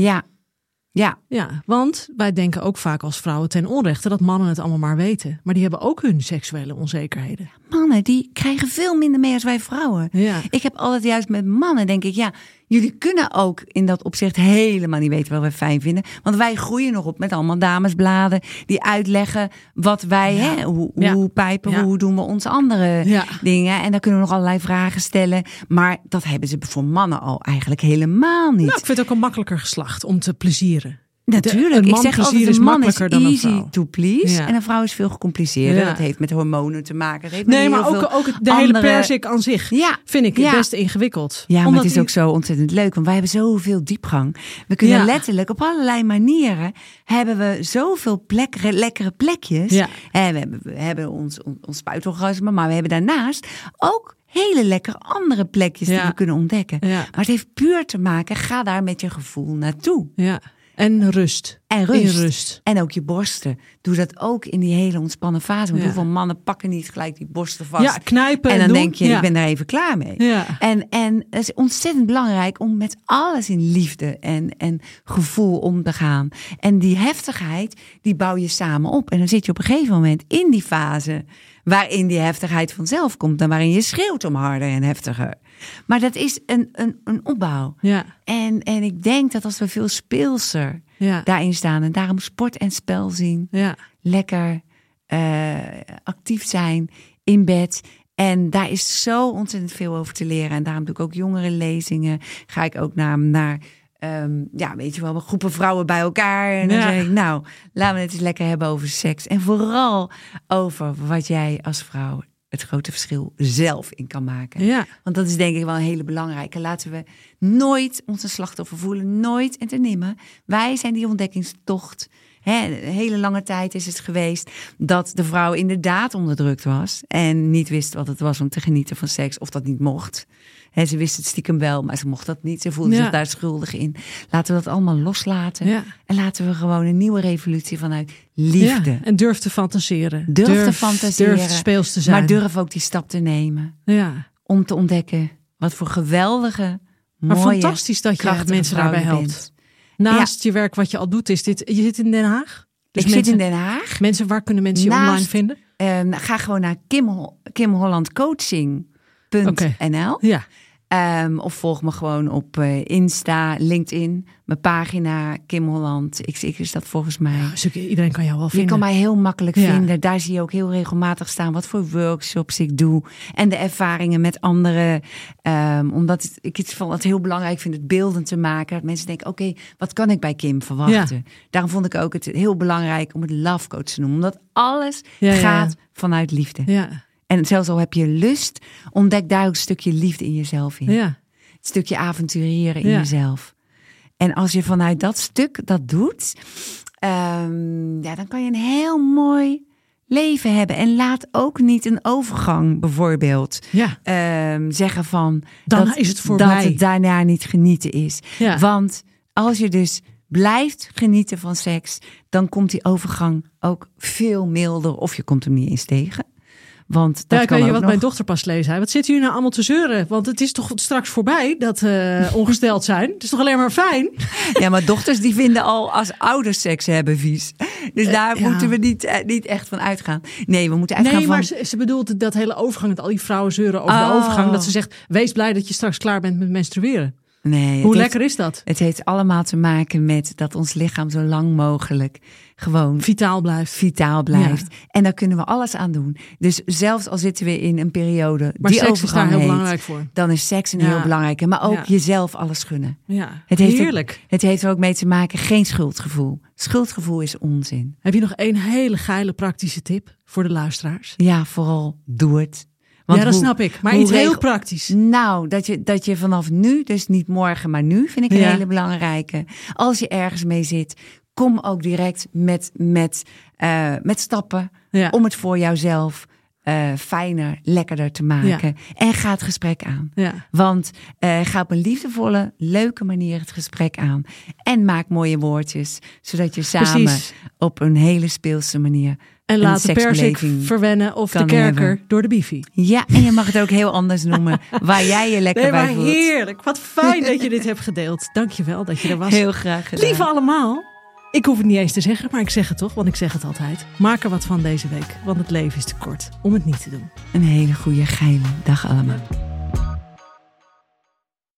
Ja, want wij denken ook vaak als vrouwen ten onrechte dat mannen het allemaal maar weten. Maar die hebben ook hun seksuele onzekerheden. Mannen, die krijgen veel minder mee als wij vrouwen. Ja. Ik heb altijd juist met mannen, denk ik, jullie kunnen ook in dat opzicht helemaal niet weten wat wij fijn vinden. Want wij groeien nog op met allemaal damesbladen die uitleggen wat wij, hoe pijpen, hoe doen we onze andere dingen. En daar kunnen we nog allerlei vragen stellen. Maar dat hebben ze voor mannen al eigenlijk helemaal niet. Nou, ik vind het ook een makkelijker geslacht om te plezieren. Natuurlijk, ik zeg altijd, is een man is makkelijker dan een easy vrouw. to please en een vrouw is veel gecompliceerder. Ja. Dat heeft met hormonen te maken. Dat heeft maar ook de hele persik aan zich vind ik best ingewikkeld. Ja, maar het is ook zo ontzettend leuk, want wij hebben zoveel diepgang. We kunnen letterlijk op allerlei manieren hebben we zoveel lekkere plekjes. Ja. We hebben ons spuitorgasme, maar we hebben daarnaast ook hele lekkere andere plekjes die we kunnen ontdekken. Ja. Maar het heeft puur te maken, ga daar met je gevoel naartoe. Ja. En rust. In rust. En ook je borsten. Doe dat ook in die hele ontspannen fase. Want hoeveel mannen pakken niet gelijk die borsten vast. Ja, knijpen. En dan denk je, ik ben daar even klaar mee. Ja. En het is ontzettend belangrijk om met alles in liefde en gevoel om te gaan. En die heftigheid, die bouw je samen op. En dan zit je op een gegeven moment in die fase waarin die heftigheid vanzelf komt. En waarin je schreeuwt om harder en heftiger. Maar dat is een opbouw. Ja. En ik denk dat als we veel speelser daarin staan. En daarom sport en spel zien. Ja. Lekker actief zijn in bed. En daar is zo ontzettend veel over te leren. En daarom doe ik ook jongerenlezingen. Ga ik ook naar weet je wel, groepen vrouwen bij elkaar. En dan zeg ik, nou, laten we het eens lekker hebben over seks. En vooral over wat jij als vrouw het grote verschil zelf in kan maken. Ja. Want dat is denk ik wel een hele belangrijke. Laten we nooit ons een slachtoffer voelen. Nooit en te nimmer. Wij zijn die ontdekkingstocht. Een hele lange tijd is het geweest dat de vrouw inderdaad onderdrukt was. En niet wist wat het was om te genieten van seks. Of dat niet mocht. Ze wist het stiekem wel, maar ze mocht dat niet. Ze voelde zich daar schuldig in. Laten we dat allemaal loslaten. Ja. En laten we gewoon een nieuwe revolutie vanuit liefde. Ja, en durf te fantaseren. Durf te fantaseren. Durf speels te zijn. Maar durf ook die stap te nemen. Ja. Om te ontdekken wat voor geweldige, mooie, fantastisch dat je mensen daarbij helpt. Naast je werk wat je al doet, is dit. Je zit in Den Haag? Dus ik zit in Den Haag. Mensen, waar kunnen mensen je online vinden? Ga gewoon naar kimhollandcoaching.nl. Ja. Of volg me gewoon op Insta, LinkedIn, mijn pagina Kim Holland XX is dat volgens mij. Ja, iedereen kan jou wel vinden. Je kan mij heel makkelijk vinden. Daar zie je ook heel regelmatig staan wat voor workshops ik doe en de ervaringen met anderen. Omdat ik het heel belangrijk vind het beelden te maken. Dat mensen denken, oké, wat kan ik bij Kim verwachten? Ja. Daarom vond ik ook het heel belangrijk om het love coach te noemen, omdat alles gaat vanuit liefde. Ja. En zelfs al heb je lust, ontdek daar ook een stukje liefde in jezelf in. Ja. Het stukje avontureren in jezelf. En als je vanuit dat stuk dat doet, dan kan je een heel mooi leven hebben. En laat ook niet een overgang bijvoorbeeld zeggen van dan is het voorbij. Dat het daarna niet genieten is. Ja. Want als je dus blijft genieten van seks, dan komt die overgang ook veel milder of je komt hem niet eens tegen. Want dat ik weet je wat mijn dochter pas leest. Wat zitten jullie nou allemaal te zeuren? Want het is toch straks voorbij dat ongesteld zijn. Het is toch alleen maar fijn? Ja, maar dochters die vinden al als ouders seks hebben vies. Dus daar moeten we niet echt van uitgaan. Nee, we moeten uitgaan maar ze bedoelt dat hele overgang, dat al die vrouwen zeuren over de overgang. Dat ze zegt, wees blij dat je straks klaar bent met menstrueren. Nee, hoe lekker is dat? Het heeft allemaal te maken met dat ons lichaam zo lang mogelijk gewoon vitaal blijft. Ja. En daar kunnen we alles aan doen. Dus zelfs al zitten we in een periode maar die seks overgang is daar heel heet, belangrijk voor. Dan is seks een heel belangrijke. Maar ook jezelf alles gunnen. Ja, heerlijk. Het heeft er ook mee te maken, geen schuldgevoel. Schuldgevoel is onzin. Heb je nog een hele geile praktische tip voor de luisteraars? Ja, vooral doe het. Want dat snap ik. Maar iets heel praktisch. Nou, dat je vanaf nu, dus niet morgen, maar nu, vind ik een hele belangrijke. Als je ergens mee zit, kom ook direct met stappen om het voor jouzelf fijner, lekkerder te maken. En ga het gesprek aan. Ja. Want ga op een liefdevolle, leuke manier het gesprek aan. En maak mooie woordjes, zodat je samen op een hele speelse manier en laat de persik verwennen of de kerker hebben. Door de bifi. Ja, en je mag het ook heel anders noemen. Waar jij je lekker bij voelt. Heerlijk. Wat fijn dat je dit hebt gedeeld. Dank je wel dat je er was. Heel graag gedaan. Lieve allemaal. Ik hoef het niet eens te zeggen, maar ik zeg het toch. Want ik zeg het altijd. Maak er wat van deze week. Want het leven is te kort om het niet te doen. Een hele goede geile dag allemaal.